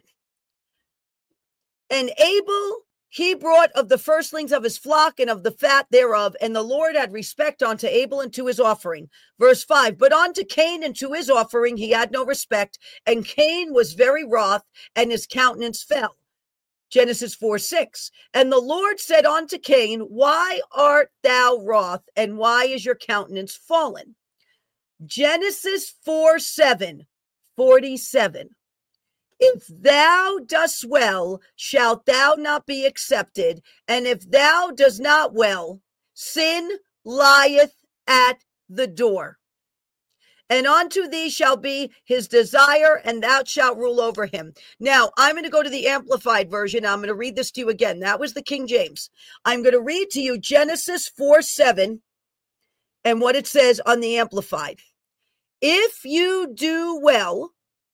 And Abel, he brought of the firstlings of his flock and of the fat thereof, and the Lord had respect unto Abel and to his offering. Verse 5, but unto Cain and to his offering he had no respect, and Cain was very wroth, and his countenance fell. Genesis 4:6, and the Lord said unto Cain, why art thou wroth, and why is your countenance fallen? Genesis 4:7. 47. If thou dost well, shalt thou not be accepted, and if thou dost not well, sin lieth at the door. And unto thee shall be his desire, and thou shalt rule over him. Now, I'm going to go to the Amplified version. I'm going to read this to you again. That was the King James. I'm going to read to you Genesis 4:7 and what it says on the Amplified. If you do well,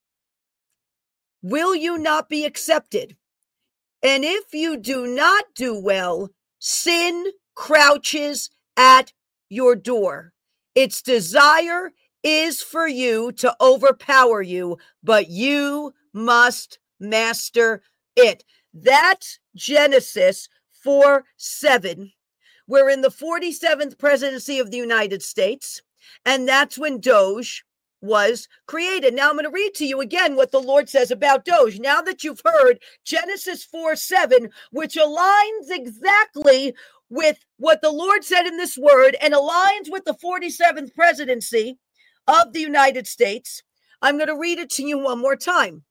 will you not be accepted? And if you do not do well, sin crouches at your door. Its desire is for you to overpower you, but you must master it. That's Genesis 4:7. We're in the 47th presidency of the United States, and that's when Doge was created. Now I'm going to read to you again what the Lord says about Doge. Now that you've heard Genesis 4:7, which aligns exactly with what the Lord said in this word and aligns with the 47th presidency of the United States, I'm going to read it to you one more time.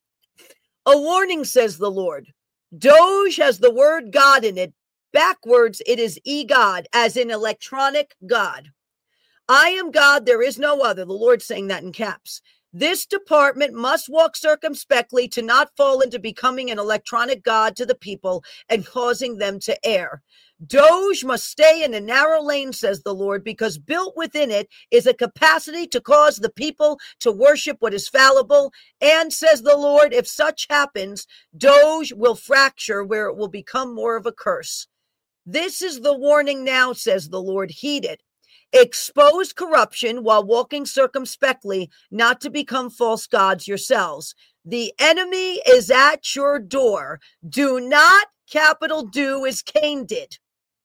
A warning, says the Lord. Doge has the word God in it. Backwards, it is e-God, as in electronic God. I am God, there is no other. The Lord saying that in caps. This department must walk circumspectly to not fall into becoming an electronic God to the people and causing them to err. Doge must stay in a narrow lane, says the Lord, because built within it is a capacity to cause the people to worship what is fallible. And, says the Lord, if such happens, Doge will fracture where it will become more of a curse. This is the warning now, says the Lord. Heed it. Expose corruption while walking circumspectly, not to become false gods yourselves. The enemy is at your door. Do not, capital do, as Cain did,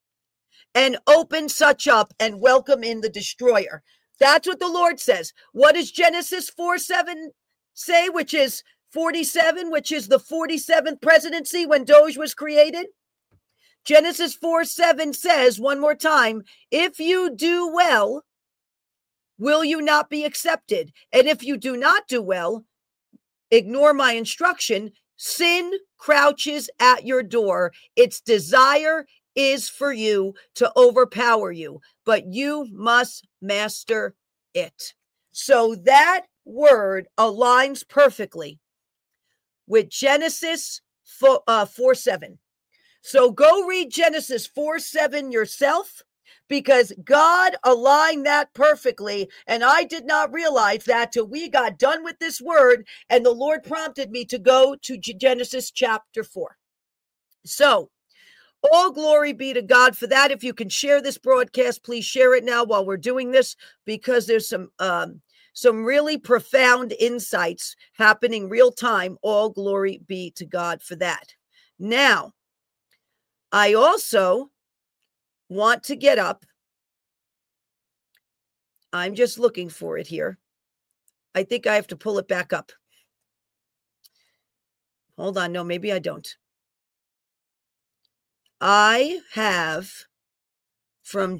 and open such up and welcome in the destroyer. That's what the Lord says. What does Genesis 4:7 say, which is 47, which is the 47th presidency when Doge was created? Genesis 4:7 says, one more time, if you do well, will you not be accepted? And if you do not do well, ignore my instruction, sin crouches at your door. Its desire is for you to overpower you, but you must master it. So that word aligns perfectly with Genesis 4:7. So go read Genesis 4:7 yourself, because God aligned that perfectly. And I did not realize that till we got done with this word and the Lord prompted me to go to Genesis chapter 4. So all glory be to God for that. If you can share this broadcast, please share it now while we're doing this, because there's some really profound insights happening real time. All glory be to God for that. Now, I also want to get up. I'm just looking for it here. I think I have to pull it back up. Hold on. No, maybe I don't. I have from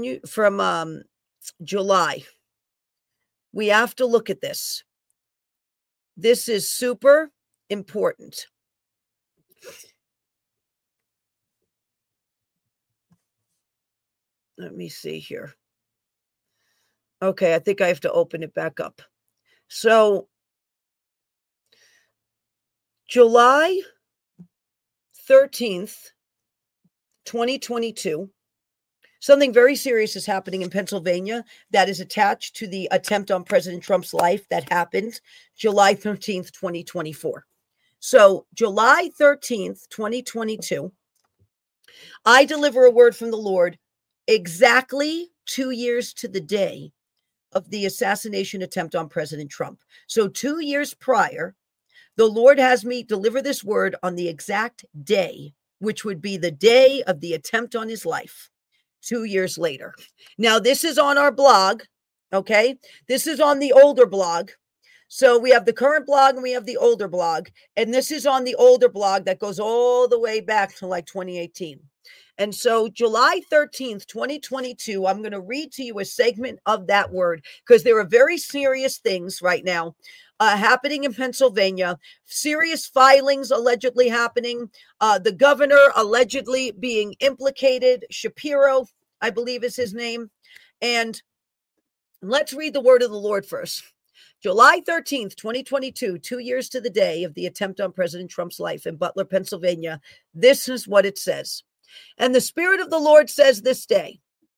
July. We have to look at this. This is super important. Let me see here. Okay, I think I have to open it back up. So, July 13th, 2022, something very serious is happening in Pennsylvania that is attached to the attempt on President Trump's life that happened July 13th, 2024. So, July 13th, 2022, I deliver a word from the Lord exactly 2 years to the day of the assassination attempt on President Trump. So 2 years prior, the Lord has me deliver this word on the exact day, which would be the day of the attempt on his life, 2 years later. Now, this is on our blog, okay? This is on the older blog. So we have the current blog and we have the older blog. And this is on the older blog that goes all the way back to like 2018. And so July 13th, 2022, I'm going to read to you a segment of that word, because there are very serious things right now happening in Pennsylvania, serious filings allegedly happening, the governor allegedly being implicated, Shapiro, I believe is his name. And let's read the word of the Lord first. July 13th, 2022, 2 years to the day of the attempt on President Trump's life in Butler, Pennsylvania. This is what it says. And the Spirit of the Lord says this day,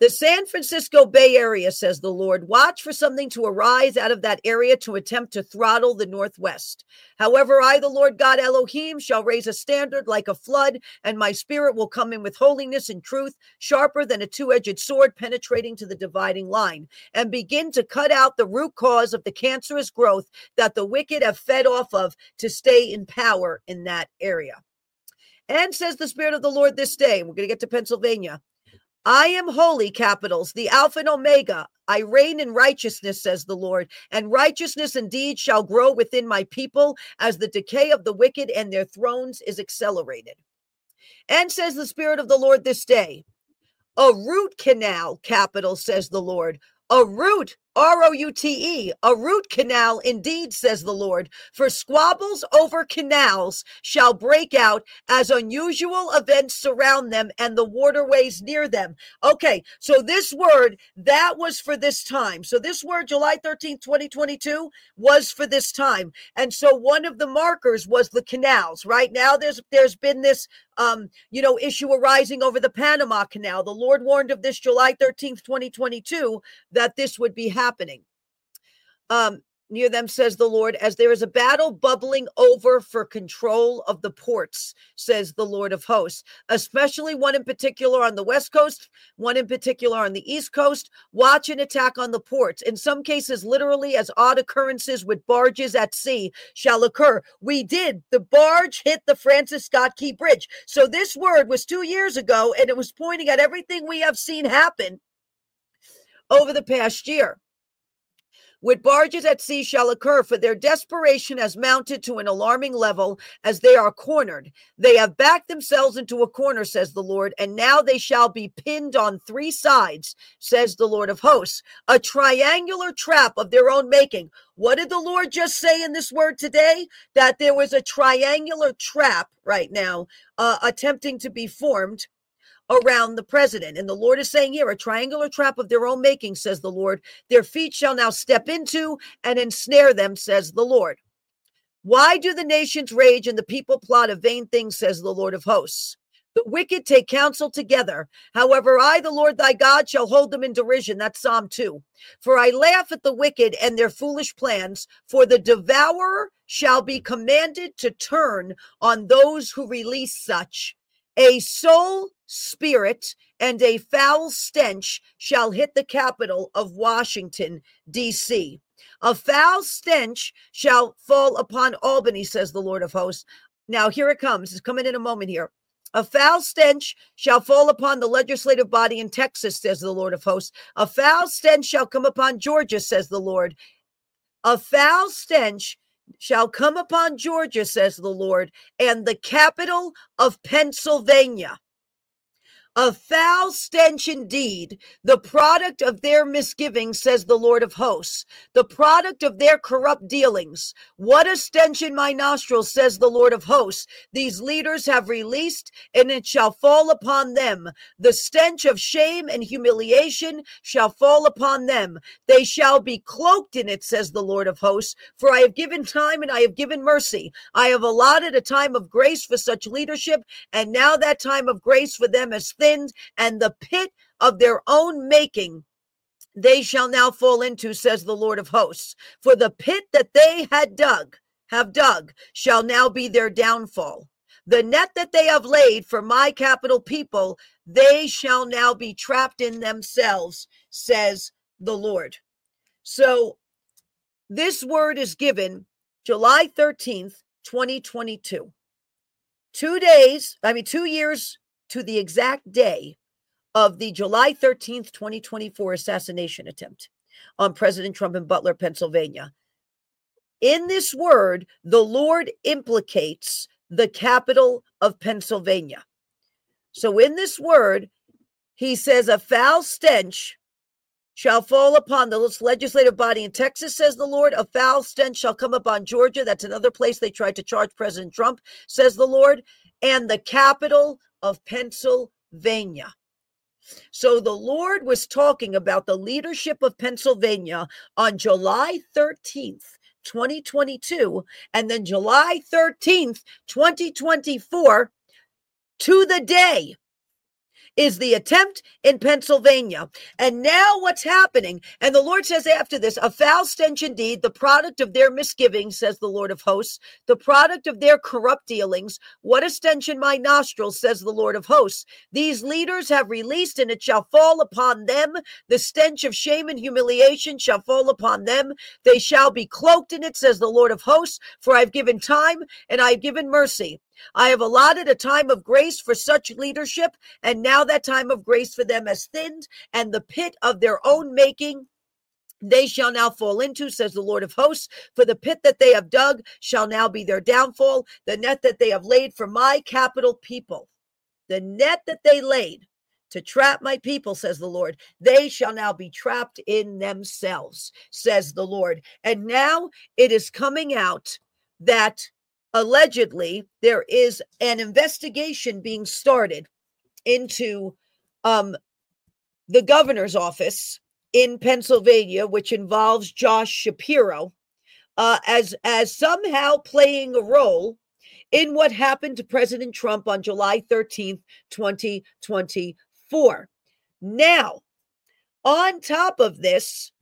The San Francisco Bay Area, says the Lord, watch for something to arise out of that area to attempt to throttle the Northwest. However, I, the Lord God Elohim, shall raise a standard like a flood, and my spirit will come in with holiness and truth, sharper than a two-edged sword penetrating to the dividing line, and begin to cut out the root cause of the cancerous growth that the wicked have fed off of to stay in power in that area. And says the Spirit of the Lord this day, we're going to get to Pennsylvania, I am holy, capitals, the Alpha and Omega. I reign in righteousness, says the Lord, and righteousness indeed shall grow within my people as the decay of the wicked and their thrones is accelerated. And says the Spirit of the Lord this day, a root canal, capital, says the Lord, a root, R-O-U-T-E, a root canal indeed, says the Lord, for squabbles over canals shall break out as unusual events surround them and the waterways near them. Okay, so this word, that was for this time. So this word, July 13th, 2022, was for this time. And so one of the markers was the canals. Right now, there's been this issue arising over the Panama Canal. The Lord warned of this July 13th, 2022, that this would be happening. Near them, says the Lord, as there is a battle bubbling over for control of the ports, says the Lord of hosts, especially one in particular on the West Coast, one in particular on the East Coast. Watch an attack on the ports. In some cases, literally as odd occurrences with barges at sea shall occur. We did. The barge hit the Francis Scott Key Bridge. So this word was 2 years ago, and it was pointing at everything we have seen happen over the past year. With barges at sea shall occur, for their desperation has mounted to an alarming level as they are cornered. They have backed themselves into a corner, says the Lord, and now they shall be pinned on 3 sides, says the Lord of hosts, a triangular trap of their own making. What did the Lord just say in this word today? That there was a triangular trap right now attempting to be formed around the president. And the Lord is saying here, a triangular trap of their own making, says the Lord. Their feet shall now step into and ensnare them, says the Lord. Why do the nations rage and the people plot a vain thing, says the Lord of hosts? The wicked take counsel together. However, I, the Lord thy God, shall hold them in derision. That's Psalm 2. For I laugh at the wicked and their foolish plans, for the devourer shall be commanded to turn on those who release such. A soul spirit and a foul stench shall hit the capital of Washington, D.C. A foul stench shall fall upon Albany, says the Lord of hosts. Now, here it comes. It's coming in a moment here. A foul stench shall fall upon the legislative body in Texas, says the Lord of hosts. A foul stench shall come upon Georgia, says the Lord. A foul stench shall come upon Georgia, says the Lord, and the capital of Pennsylvania. A foul stench indeed, the product of their misgivings, says the Lord of hosts, the product of their corrupt dealings. What a stench in my nostrils, says the Lord of hosts. These leaders have released, and it shall fall upon them. The stench of shame and humiliation shall fall upon them. They shall be cloaked in it, says the Lord of hosts, for I have given time and I have given mercy. I have allotted a time of grace for such leadership, and now that time of grace for them is thinned, and the pit of their own making they shall now fall into, says the Lord of hosts. For the pit that they have dug, shall now be their downfall. The net that they have laid for my capital people, they shall now be trapped in themselves, says the Lord. So this word is given July 13th, 2022. 2 years to the exact day of the July 13th, 2024 assassination attempt on President Trump in Butler, Pennsylvania. In this word, the Lord implicates the capital of Pennsylvania. So in this word, he says, a foul stench shall fall upon the legislative body in Texas, says the Lord. A foul stench shall come upon Georgia. That's another place they tried to charge President Trump, says the Lord. And the capital of Pennsylvania. So the Lord was talking about the leadership of Pennsylvania on July 13th, 2022, and then July 13th, 2024, to the day. is the attempt in Pennsylvania. And now what's happening? And the Lord says after this, a foul stench indeed, the product of their misgivings, says the Lord of hosts, the product of their corrupt dealings. What a stench in my nostrils, says the Lord of hosts. These leaders have released, and it shall fall upon them. The stench of shame and humiliation shall fall upon them. They shall be cloaked in it, says the Lord of hosts, for I've given time and I've given mercy. I have allotted a time of grace for such leadership, and now that time of grace for them has thinned, and the pit of their own making they shall now fall into, says the Lord of hosts. For the pit that they have dug shall now be their downfall, the net that they have laid for my capital people. The net that they laid to trap my people, says the Lord, they shall now be trapped in themselves, says the Lord. And now it is coming out that allegedly there is an investigation being started into the governor's office in Pennsylvania, which involves Josh Shapiro, as somehow playing a role in what happened to President Trump on July 13th, 2024. Now, on top of this,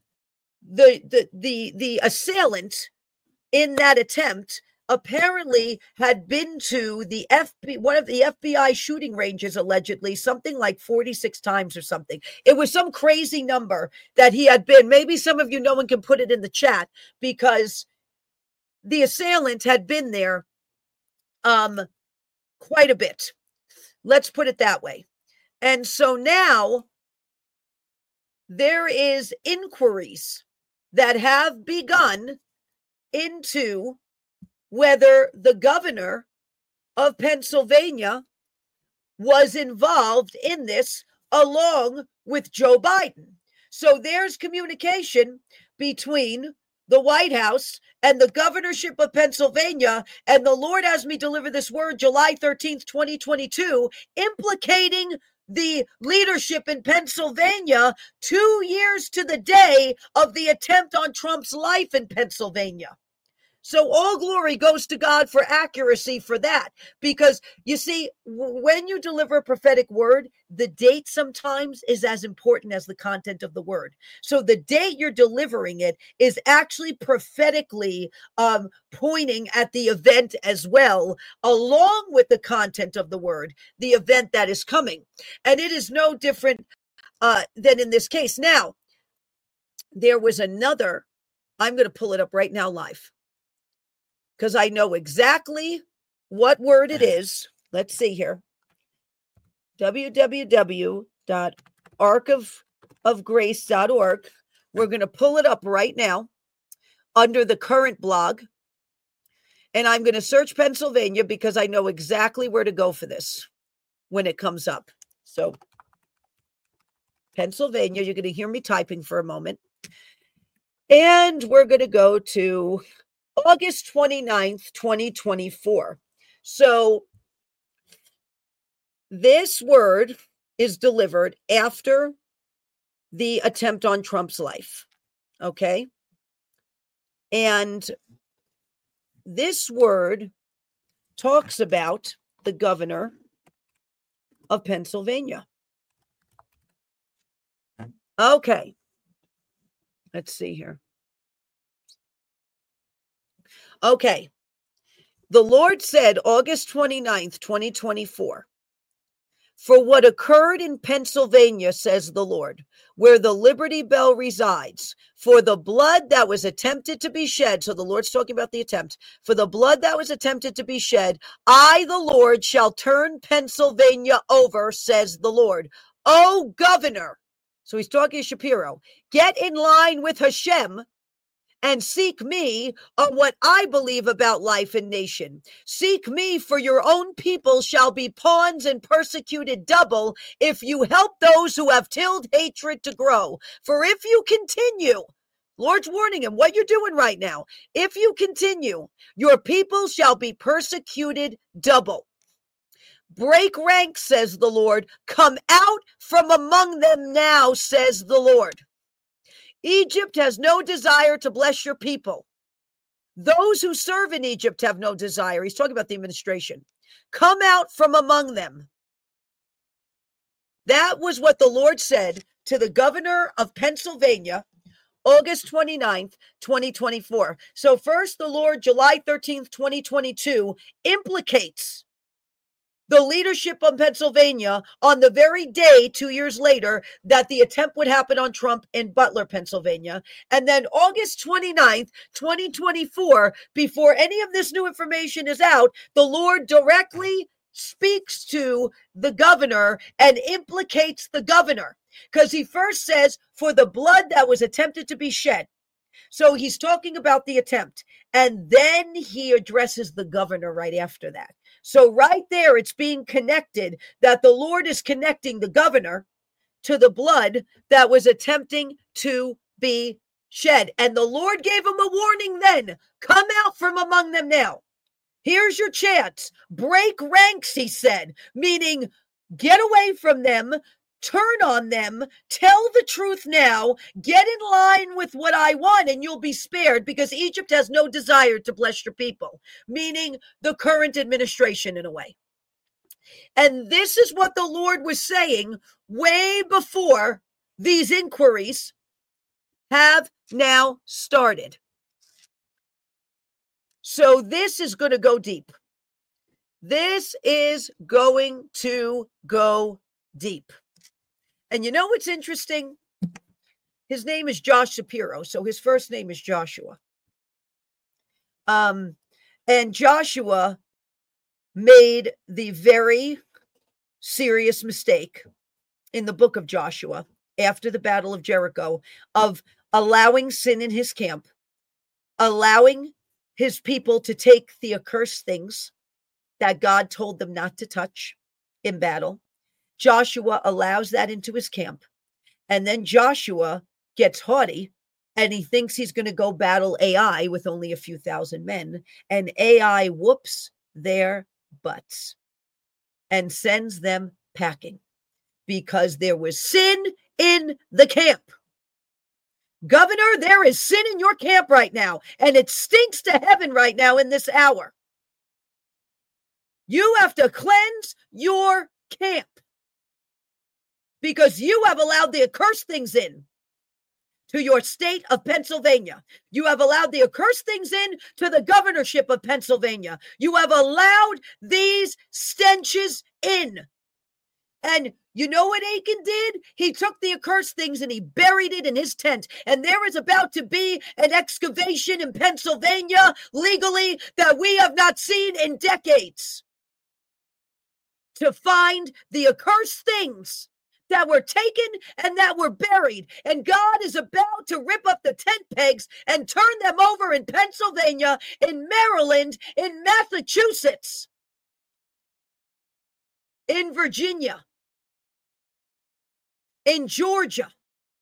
the assailant in that attempt apparently had been to one of the FBI shooting ranges, allegedly, something like 46 times or something. It was some crazy number that he had been. Maybe some of you know and can put it in the chat, because the assailant had been there quite a bit. Let's put it that way. And so now there is inquiries that have begun into whether the governor of Pennsylvania was involved in this along with Joe Biden. So there's communication between the White House and the governorship of Pennsylvania, and the Lord has me deliver this word July 13th, 2022, implicating the leadership in Pennsylvania 2 years to the day of the attempt on Trump's life in Pennsylvania. So all glory goes to God for accuracy for that, because you see, when you deliver a prophetic word, the date sometimes is as important as the content of the word. So the date you're delivering it is actually prophetically pointing at the event as well, along with the content of the word, the event that is coming. And it is no different than in this case. Now, there was another, I'm going to pull it up right now live, because I know exactly what word it is. Let's see here. www.arkofgrace.org. We're going to pull it up right now under the current blog. And I'm going to search Pennsylvania because I know exactly where to go for this when it comes up. So Pennsylvania, you're going to hear me typing for a moment. And we're going to go to August 29th, 2024. So this word is delivered after the attempt on Trump's life. Okay. And this word talks about the governor of Pennsylvania. Okay. Let's see here. Okay. The Lord said, August 29th, 2024, for what occurred in Pennsylvania, says the Lord, where the Liberty Bell resides, for the blood that was attempted to be shed. So the Lord's talking about the attempt. For the blood that was attempted to be shed, I, the Lord, shall turn Pennsylvania over, says the Lord. Oh, governor. So he's talking to Shapiro. Get in line with Hashem and seek me on what I believe about life and nation. Seek me, for your own people shall be pawns and persecuted double if you help those who have tilled hatred to grow. For if you continue, Lord's warning him, what you're doing right now, if you continue, your people shall be persecuted double. Break ranks, says the Lord. Come out from among them now, says the Lord. Egypt has no desire to bless your people. Those who serve in Egypt have no desire. He's talking about the administration. Come out from among them. That was what the Lord said to the governor of Pennsylvania, August 29th, 2024. So first, the Lord, July 13th, 2022, implicates the leadership of Pennsylvania on the very day 2 years later that the attempt would happen on Trump in Butler, Pennsylvania. And then August 29th, 2024, before any of this new information is out, the Lord directly speaks to the governor and implicates the governor, because he first says, for the blood that was attempted to be shed. So he's talking about the attempt, and then he addresses the governor right after that. So right there, it's being connected, that the Lord is connecting the governor to the blood that was attempting to be shed. And the Lord gave him a warning then. Come out from among them now. Here's your chance. Break ranks, he said, meaning get away from them. Turn on them, tell the truth now, get in line with what I want, and you'll be spared, because Egypt has no desire to bless your people, meaning the current administration in a way. And this is what the Lord was saying way before these inquiries have now started. So this is going to go deep. This is going to go deep. And you know what's interesting? His name is Josh Shapiro, so his first name is Joshua. And Joshua made the very serious mistake in the book of Joshua after the Battle of Jericho of allowing sin in his camp, allowing his people to take the accursed things that God told them not to touch in battle. Joshua allows that into his camp. And then Joshua gets haughty and he thinks he's going to go battle Ai with only a few thousand men. And Ai whoops their butts and sends them packing because there was sin in the camp. Governor, there is sin in your camp right now, and it stinks to heaven right now in this hour. You have to cleanse your camp, because you have allowed the accursed things in to your state of Pennsylvania. You have allowed the accursed things in to the governorship of Pennsylvania. You have allowed these stenches in. And you know what Achan did? He took the accursed things and he buried it in his tent. And there is about to be an excavation in Pennsylvania legally that we have not seen in decades to find the accursed things that were taken and that were buried. And God is about to rip up the tent pegs and turn them over in Pennsylvania, in Maryland, in Massachusetts, in Virginia, in Georgia,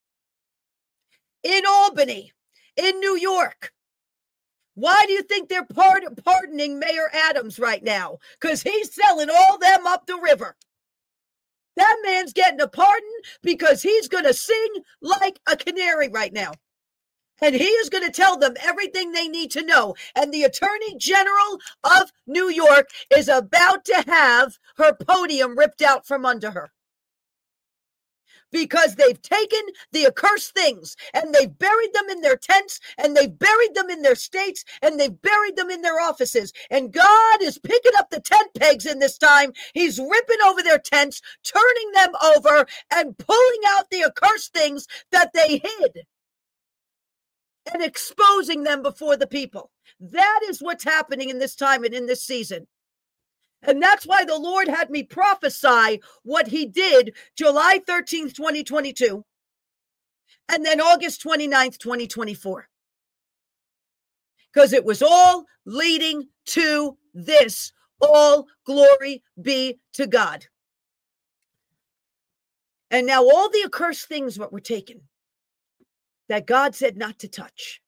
in Albany, in New York. Why do you think they're pardoning Mayor Adams right now? Because he's selling all them up the river. That man's getting a pardon because he's going to sing like a canary right now. And he is going to tell them everything they need to know. And the Attorney General of New York is about to have her podium ripped out from under her, because they've taken the accursed things and they've buried them in their tents and they've buried them in their states and they've buried them in their offices. And God is picking up the tent pegs in this time. He's ripping over their tents, turning them over and pulling out the accursed things that they hid and exposing them before the people. That is what's happening in this time and in this season. And that's why the Lord had me prophesy what he did July 13th, 2022, and then August 29th, 2024. Because it was all leading to this. All glory be to God. And now all the accursed things that were taken, that God said not to touch,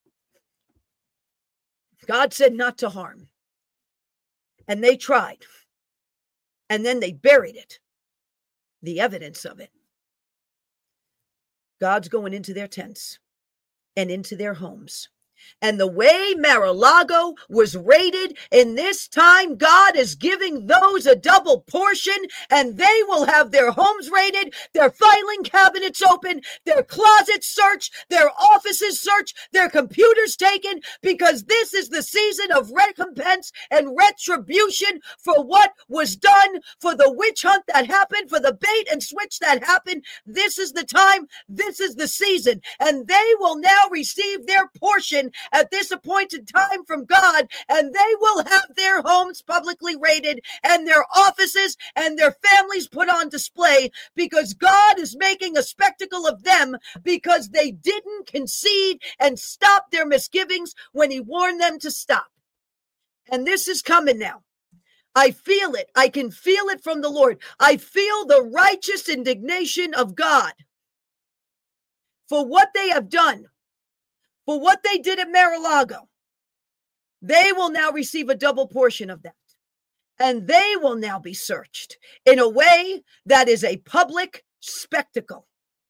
God said not to harm, and they tried. And then they buried it, the evidence of it. God's going into their tents and into their homes. And the way Mar-a-Lago was raided, in this time, God is giving those a double portion, and they will have their homes raided, their filing cabinets open, their closets searched, their offices searched, their computers taken, because this is the season of recompense and retribution for what was done, for the witch hunt that happened, for the bait and switch that happened. This is the time, this is the season, and they will now receive their portion at this appointed time from God, and they will have their homes publicly raided and their offices and their families put on display, because God is making a spectacle of them because they didn't concede and stop their misgivings when he warned them to stop. And this is coming now. I feel it. I can feel it from the Lord. I feel the righteous indignation of God for what they have done, for what they did at Mar-a-Lago. They will now receive a double portion of that. And they will now be searched in a way that is a public spectacle.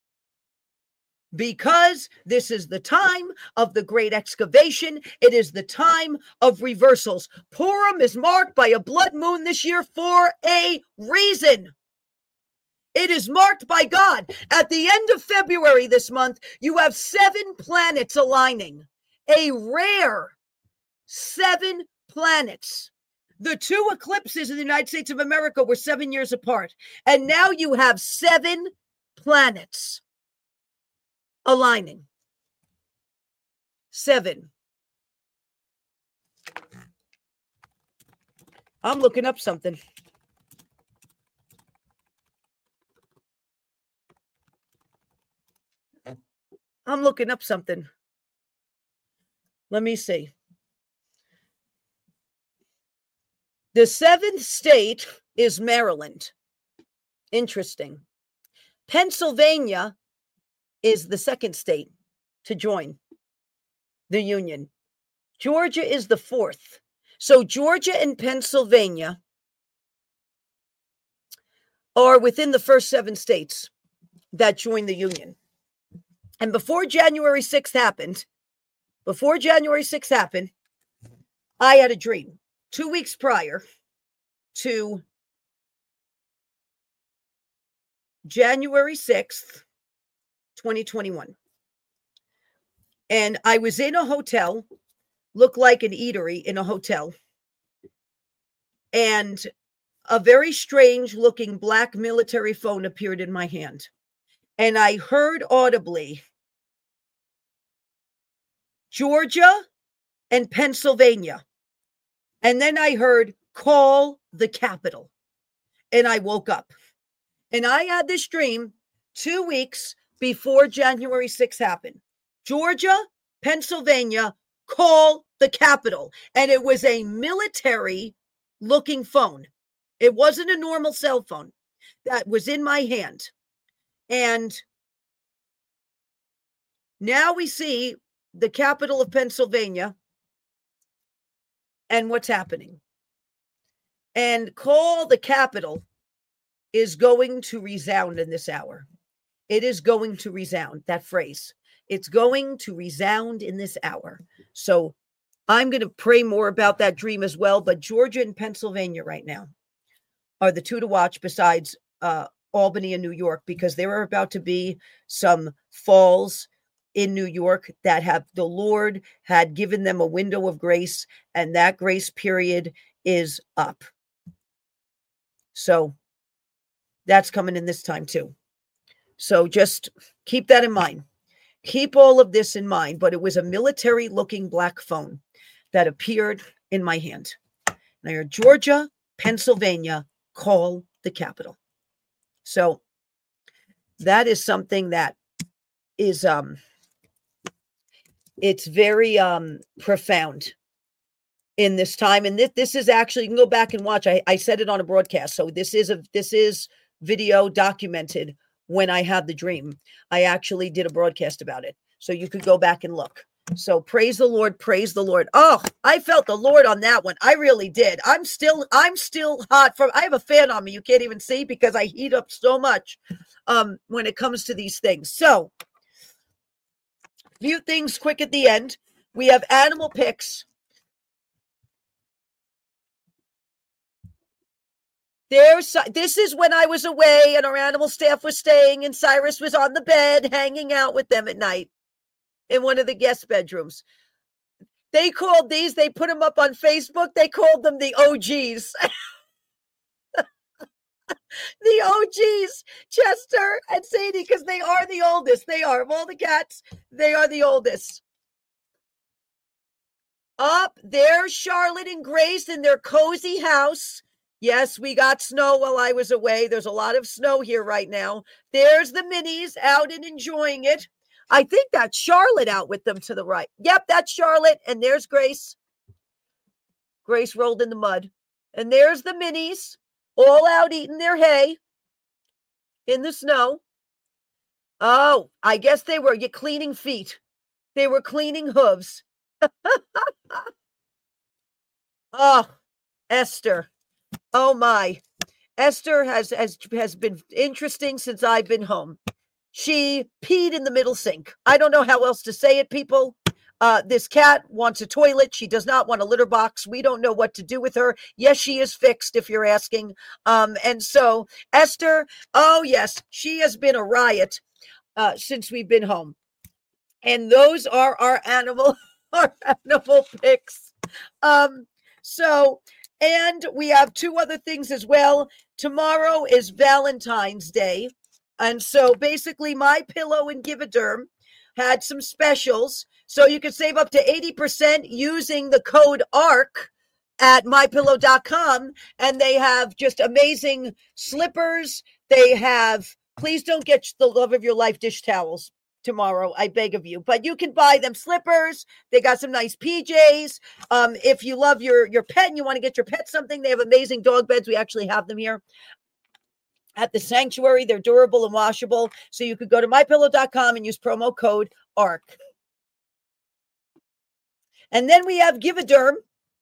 Because this is the time of the great excavation. It is the time of reversals. Purim is marked by a blood moon this year for a reason. It is marked by God. At the end of February this month, you have 7 planets aligning. A rare 7 planets. The 2 eclipses in the United States of America were 7 years apart. And now you have 7 planets aligning. 7. I'm looking up something. Let me see. The 7th state is Maryland. Interesting. Pennsylvania is the 2nd state to join the Union. Georgia is the 4th. So Georgia and Pennsylvania are within the first 7 states that join the Union. And before January 6th happened, I had a dream 2 weeks prior to January 6th, 2021. And I was in a hotel, looked like an eatery in a hotel, and a very strange looking black military phone appeared in my hand. And I heard audibly, Georgia and Pennsylvania. And then I heard, call the Capitol. And I woke up. And I had this dream 2 weeks before January 6th happened. Georgia, Pennsylvania, call the Capitol. And it was a military looking phone. It wasn't a normal cell phone that was in my hand. And now we see the capital of Pennsylvania and what's happening. And call the Capitol is going to resound in this hour. It is going to resound, that phrase. It's going to resound in this hour. So I'm going to pray more about that dream as well. But Georgia and Pennsylvania right now are the 2 to watch besides Albany and New York, because there are about to be some falls in New York that have the Lord had given them a window of grace, and that grace period is up. So that's coming in this time too. So just keep that in mind. Keep all of this in mind. But it was a military looking black phone that appeared in my hand. Now you're Georgia, Pennsylvania, call the Capitol. So that is something that is it's very profound in this time. And this is actually, you can go back and watch. I said it on a broadcast. So this is video documented when I had the dream. I actually did a broadcast about it. So you could go back and look. So praise the Lord, praise the Lord. Oh, I felt the Lord on that one. I really did. I'm still hot I have a fan on me. You can't even see because I heat up so much when it comes to these things. So few things quick at the end. We have animal pics. This is when I was away and our animal staff was staying, and Cyrus was on the bed hanging out with them at night in one of the guest bedrooms. They called these, they put them up on Facebook, they called them the OGs. The OGs, Chester and Sadie, because they are the oldest. They are. Of all the cats, they are the oldest. Up there's Charlotte and Grace in their cozy house. Yes, we got snow while I was away. There's a lot of snow here right now. There's the minis out and enjoying it. I think that's Charlotte out with them to the right. Yep, that's Charlotte. And there's Grace. Grace rolled in the mud. And there's the minis all out eating their hay in the snow. Oh, I guess they were cleaning feet. They were cleaning hooves. Oh, Esther. Oh my. Esther has been interesting since I've been home. She peed in the middle sink. I don't know how else to say it, people. This cat wants a toilet. She does not want a litter box. We don't know what to do with her. Yes, she is fixed, if you're asking. And so Esther, oh yes, she has been a riot since we've been home. And those are our animal pics. And we have two other things as well. Tomorrow is Valentine's Day. And so basically My Pillow and Givaderm had some specials. So you can save up to 80% using the code ARC at mypillow.com. And they have just amazing slippers. They have, please don't get the love of your life dish towels tomorrow, I beg of you. But you can buy them slippers. They got some nice PJs. If you love your pet and you want to get your pet something, they have amazing dog beds. We actually have them here at the sanctuary. They're durable and washable. So you could go to mypillow.com and use promo code ARC. And then we have Givaderm.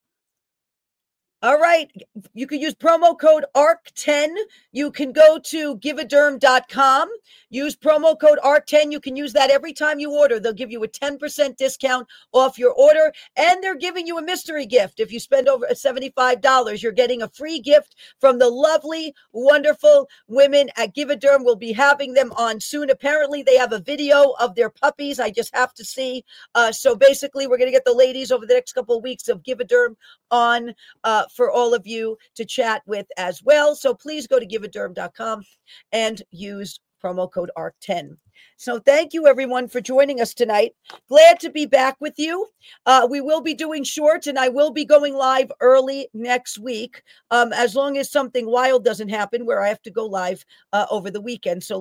All right. You can use promo code ARC10. You can go to givaderm.com. Use promo code ARC10. You can use that every time you order. They'll give you a 10% discount off your order. And they're giving you a mystery gift. If you spend over $75, you're getting a free gift from the lovely, wonderful women at Givaderm. We'll be having them on soon. Apparently, they have a video of their puppies. I just have to see. So basically, we're going to get the ladies over the next couple of weeks of Givaderm on for all of you to chat with as well. So please go to givaderm.com and use promo code ARC10. So thank you everyone for joining us tonight. Glad to be back with you. We will be doing shorts and I will be going live early next week. As long as something wild doesn't happen where I have to go live over the weekend. So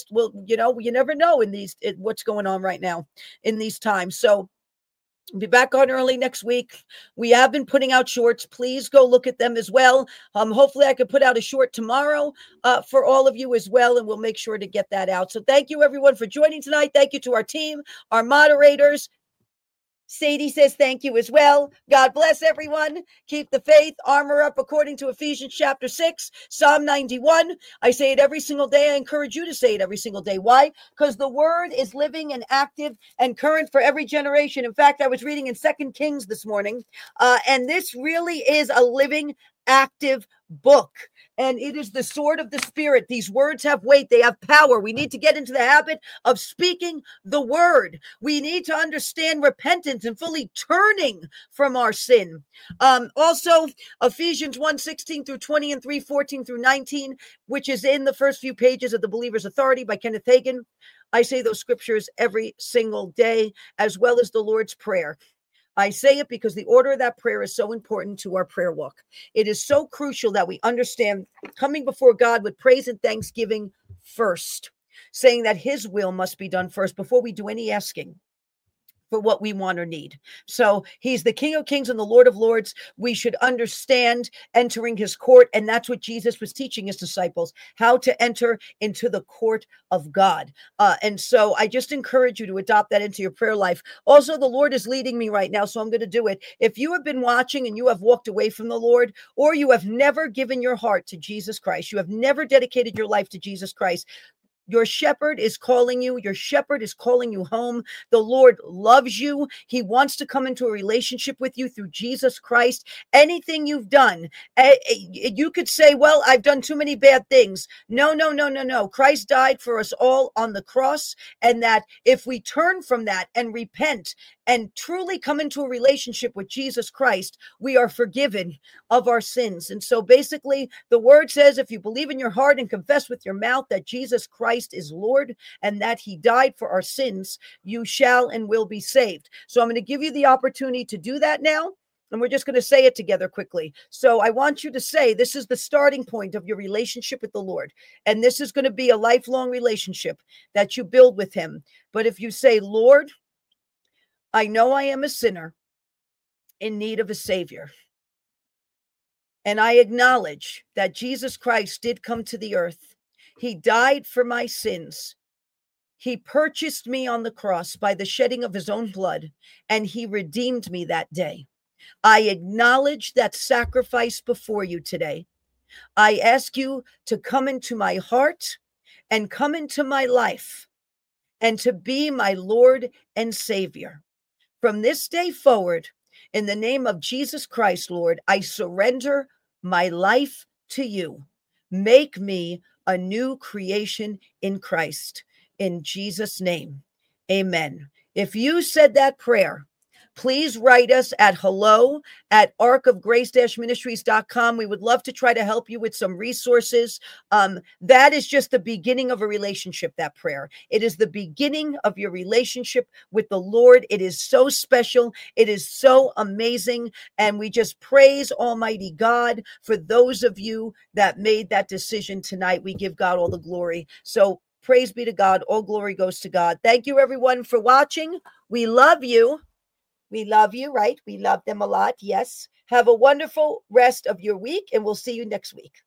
you never know what's going on right now in these times. So I'll be back on early next week. We have been putting out shorts. Please go look at them as well. Hopefully I could put out a short tomorrow for all of you as well, and we'll make sure to get that out. So thank you everyone for joining tonight. Thank you to our team, our moderators. Sadie says thank you as well. God bless everyone. Keep the faith, armor up according to Ephesians chapter 6, Psalm 91. I say it every single day. I encourage you to say it every single day. Why? Because the word is living and active and current for every generation. In fact, I was reading in 2 Kings this morning, and this really is a living, active book. And it is the sword of the Spirit. These words have weight. They have power. We need to get into the habit of speaking the word. We need to understand repentance and fully turning from our sin. Also, Ephesians 1:16 through 20 and 3:14 through 19, which is in the first few pages of The Believer's Authority by Kenneth Hagin. I say those scriptures every single day, as well as the Lord's Prayer. I say it because the order of that prayer is so important to our prayer walk. It is so crucial that we understand coming before God with praise and thanksgiving first, saying that his will must be done first before we do any asking for what we want or need. So he's the King of Kings and the Lord of Lords. We should understand entering his court. And that's what Jesus was teaching his disciples, how to enter into the court of God. And so I just encourage you to adopt that into your prayer life. Also, the Lord is leading me right now, so I'm going to do it. If you have been watching and you have walked away from the Lord, or you have never given your heart to Jesus Christ, you have never dedicated your life to Jesus Christ, Your shepherd is calling you. Your shepherd is calling you home. The Lord loves you. He wants to come into a relationship with you through Jesus Christ. Anything you've done, you could say, well, I've done too many bad things. No, no, no, no, no. Christ died for us all on the cross. And that if we turn from that and repent and truly come into a relationship with Jesus Christ, we are forgiven of our sins. And so basically, the word says, if you believe in your heart and confess with your mouth that Jesus Christ is Lord and that he died for our sins, you shall and will be saved. So I'm going to give you the opportunity to do that now. And we're just going to say it together quickly. So I want you to say, this is the starting point of your relationship with the Lord. And this is going to be a lifelong relationship that you build with him. But if you say, Lord, I know I am a sinner in need of a savior. And I acknowledge that Jesus Christ did come to the earth. He died for my sins. He purchased me on the cross by the shedding of his own blood, and he redeemed me that day. I acknowledge that sacrifice before you today. I ask you to come into my heart and come into my life and to be my Lord and Savior. From this day forward, in the name of Jesus Christ, Lord, I surrender my life to you. Make me a new creation in Christ. In Jesus' name, amen. If you said that prayer, please write us at hello@arkofgrace-ministries.com. We would love to try to help you with some resources. That is just the beginning of a relationship, that prayer. It is the beginning of your relationship with the Lord. It is so special. It is so amazing. And we just praise Almighty God for those of you that made that decision tonight. We give God all the glory. So praise be to God. All glory goes to God. Thank you, everyone, for watching. We love you. We love you, right? We love them a lot. Yes. Have a wonderful rest of your week, and we'll see you next week.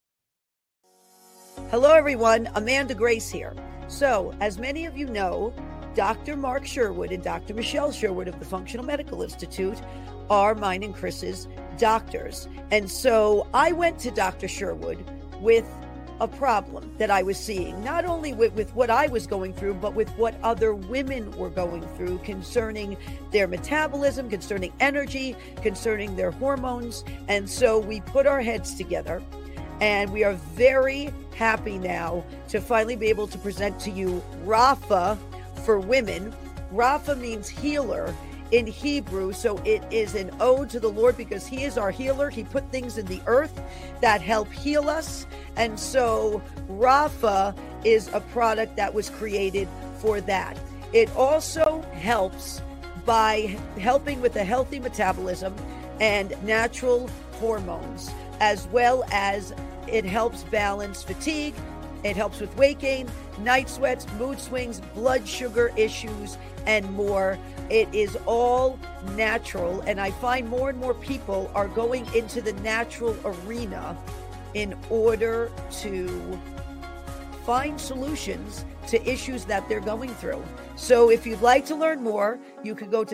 Hello, everyone. Amanda Grace here. So, as many of you know, Dr. Mark Sherwood and Dr. Michelle Sherwood of the Functional Medical Institute are mine and Chris's doctors. And so I went to Dr. Sherwood with a problem that I was seeing, not only with what I was going through, but with what other women were going through concerning their metabolism, concerning energy, concerning their hormones. And so we put our heads together, and we are very happy now to finally be able to present to you Rapha for women. Rapha means healer in Hebrew, so it is an ode to the Lord because he is our healer. He put things in the earth that help heal us. And so Rapha is a product that was created for that. It also helps by helping with a healthy metabolism and natural hormones, as well as it helps balance fatigue. It helps with weight gain, night sweats, mood swings, blood sugar issues, and more. It is all natural. And I find more and more people are going into the natural arena in order to find solutions to issues that they're going through. So if you'd like to learn more, you can go to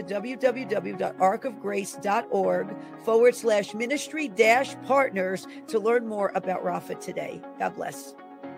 www.arkofgrace.org/ministry-partners to learn more about Rapha today. God bless.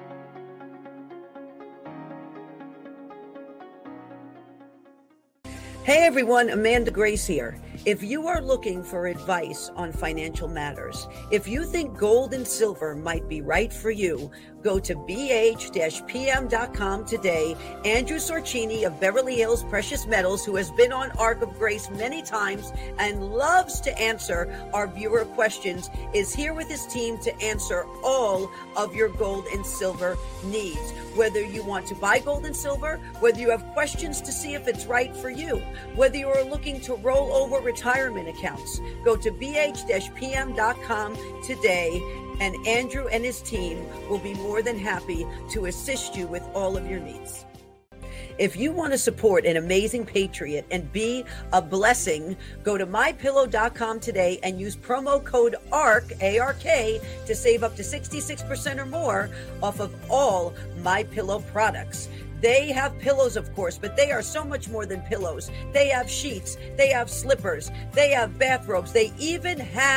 Hey everyone, Amanda Grace here. If you are looking for advice on financial matters, if you think gold and silver might be right for you, go to bh-pm.com today. Andrew Sorcini of Beverly Hills Precious Metals, who has been on Ark of Grace many times and loves to answer our viewer questions, is here with his team to answer all of your gold and silver needs. Whether you want to buy gold and silver, whether you have questions to see if it's right for you, whether you are looking to roll over retirement accounts, go to bh-pm.com today, and Andrew and his team will be more than happy to assist you with all of your needs. If you want to support an amazing patriot and be a blessing, go to mypillow.com today and use promo code ARK, A-R-K, to save up to 66% or more off of all MyPillow products. They have pillows, of course, but they are so much more than pillows. They have sheets, they have slippers, they have bathrobes, they even have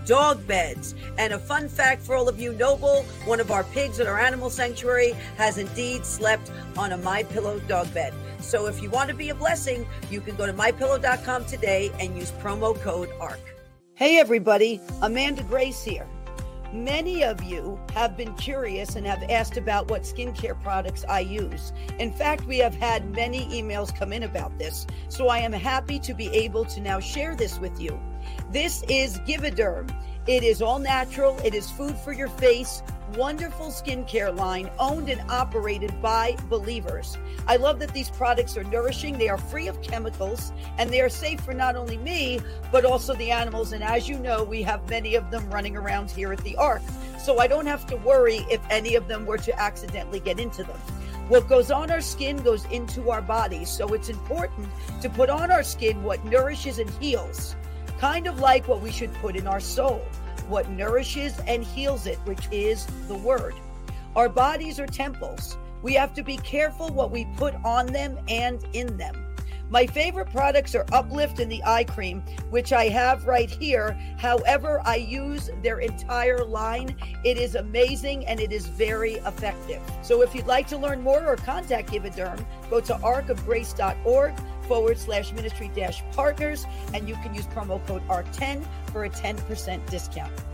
dog beds. And a fun fact for all of you, Noble, one of our pigs at our animal sanctuary, has indeed slept on a MyPillow dog bed. So if you want to be a blessing, you can go to MyPillow.com today and use promo code ARC. Hey everybody, Amanda Grace here. Many of you have been curious and have asked about what skincare products I use. In fact, we have had many emails come in about this, so I am happy to be able to now share this with you. This is Givauderm. It is all natural. It is food for your face. Wonderful skincare line owned and operated by believers. I love that these products are nourishing. They are free of chemicals and they are safe for not only me, but also the animals. And as you know, we have many of them running around here at the Ark. So I don't have to worry if any of them were to accidentally get into them. What goes on our skin goes into our bodies. So it's important to put on our skin what nourishes and heals. Kind of like what we should put in our soul, what nourishes and heals it, which is the word. Our bodies are temples. We have to be careful what we put on them and in them. My favorite products are Uplift and the eye cream, which I have right here. However, I use their entire line. It is amazing and it is very effective. So if you'd like to learn more or contact Givauderm, go to arkofgrace.org/ministry-partners, and you can use promo code ARC10 for a 10% discount.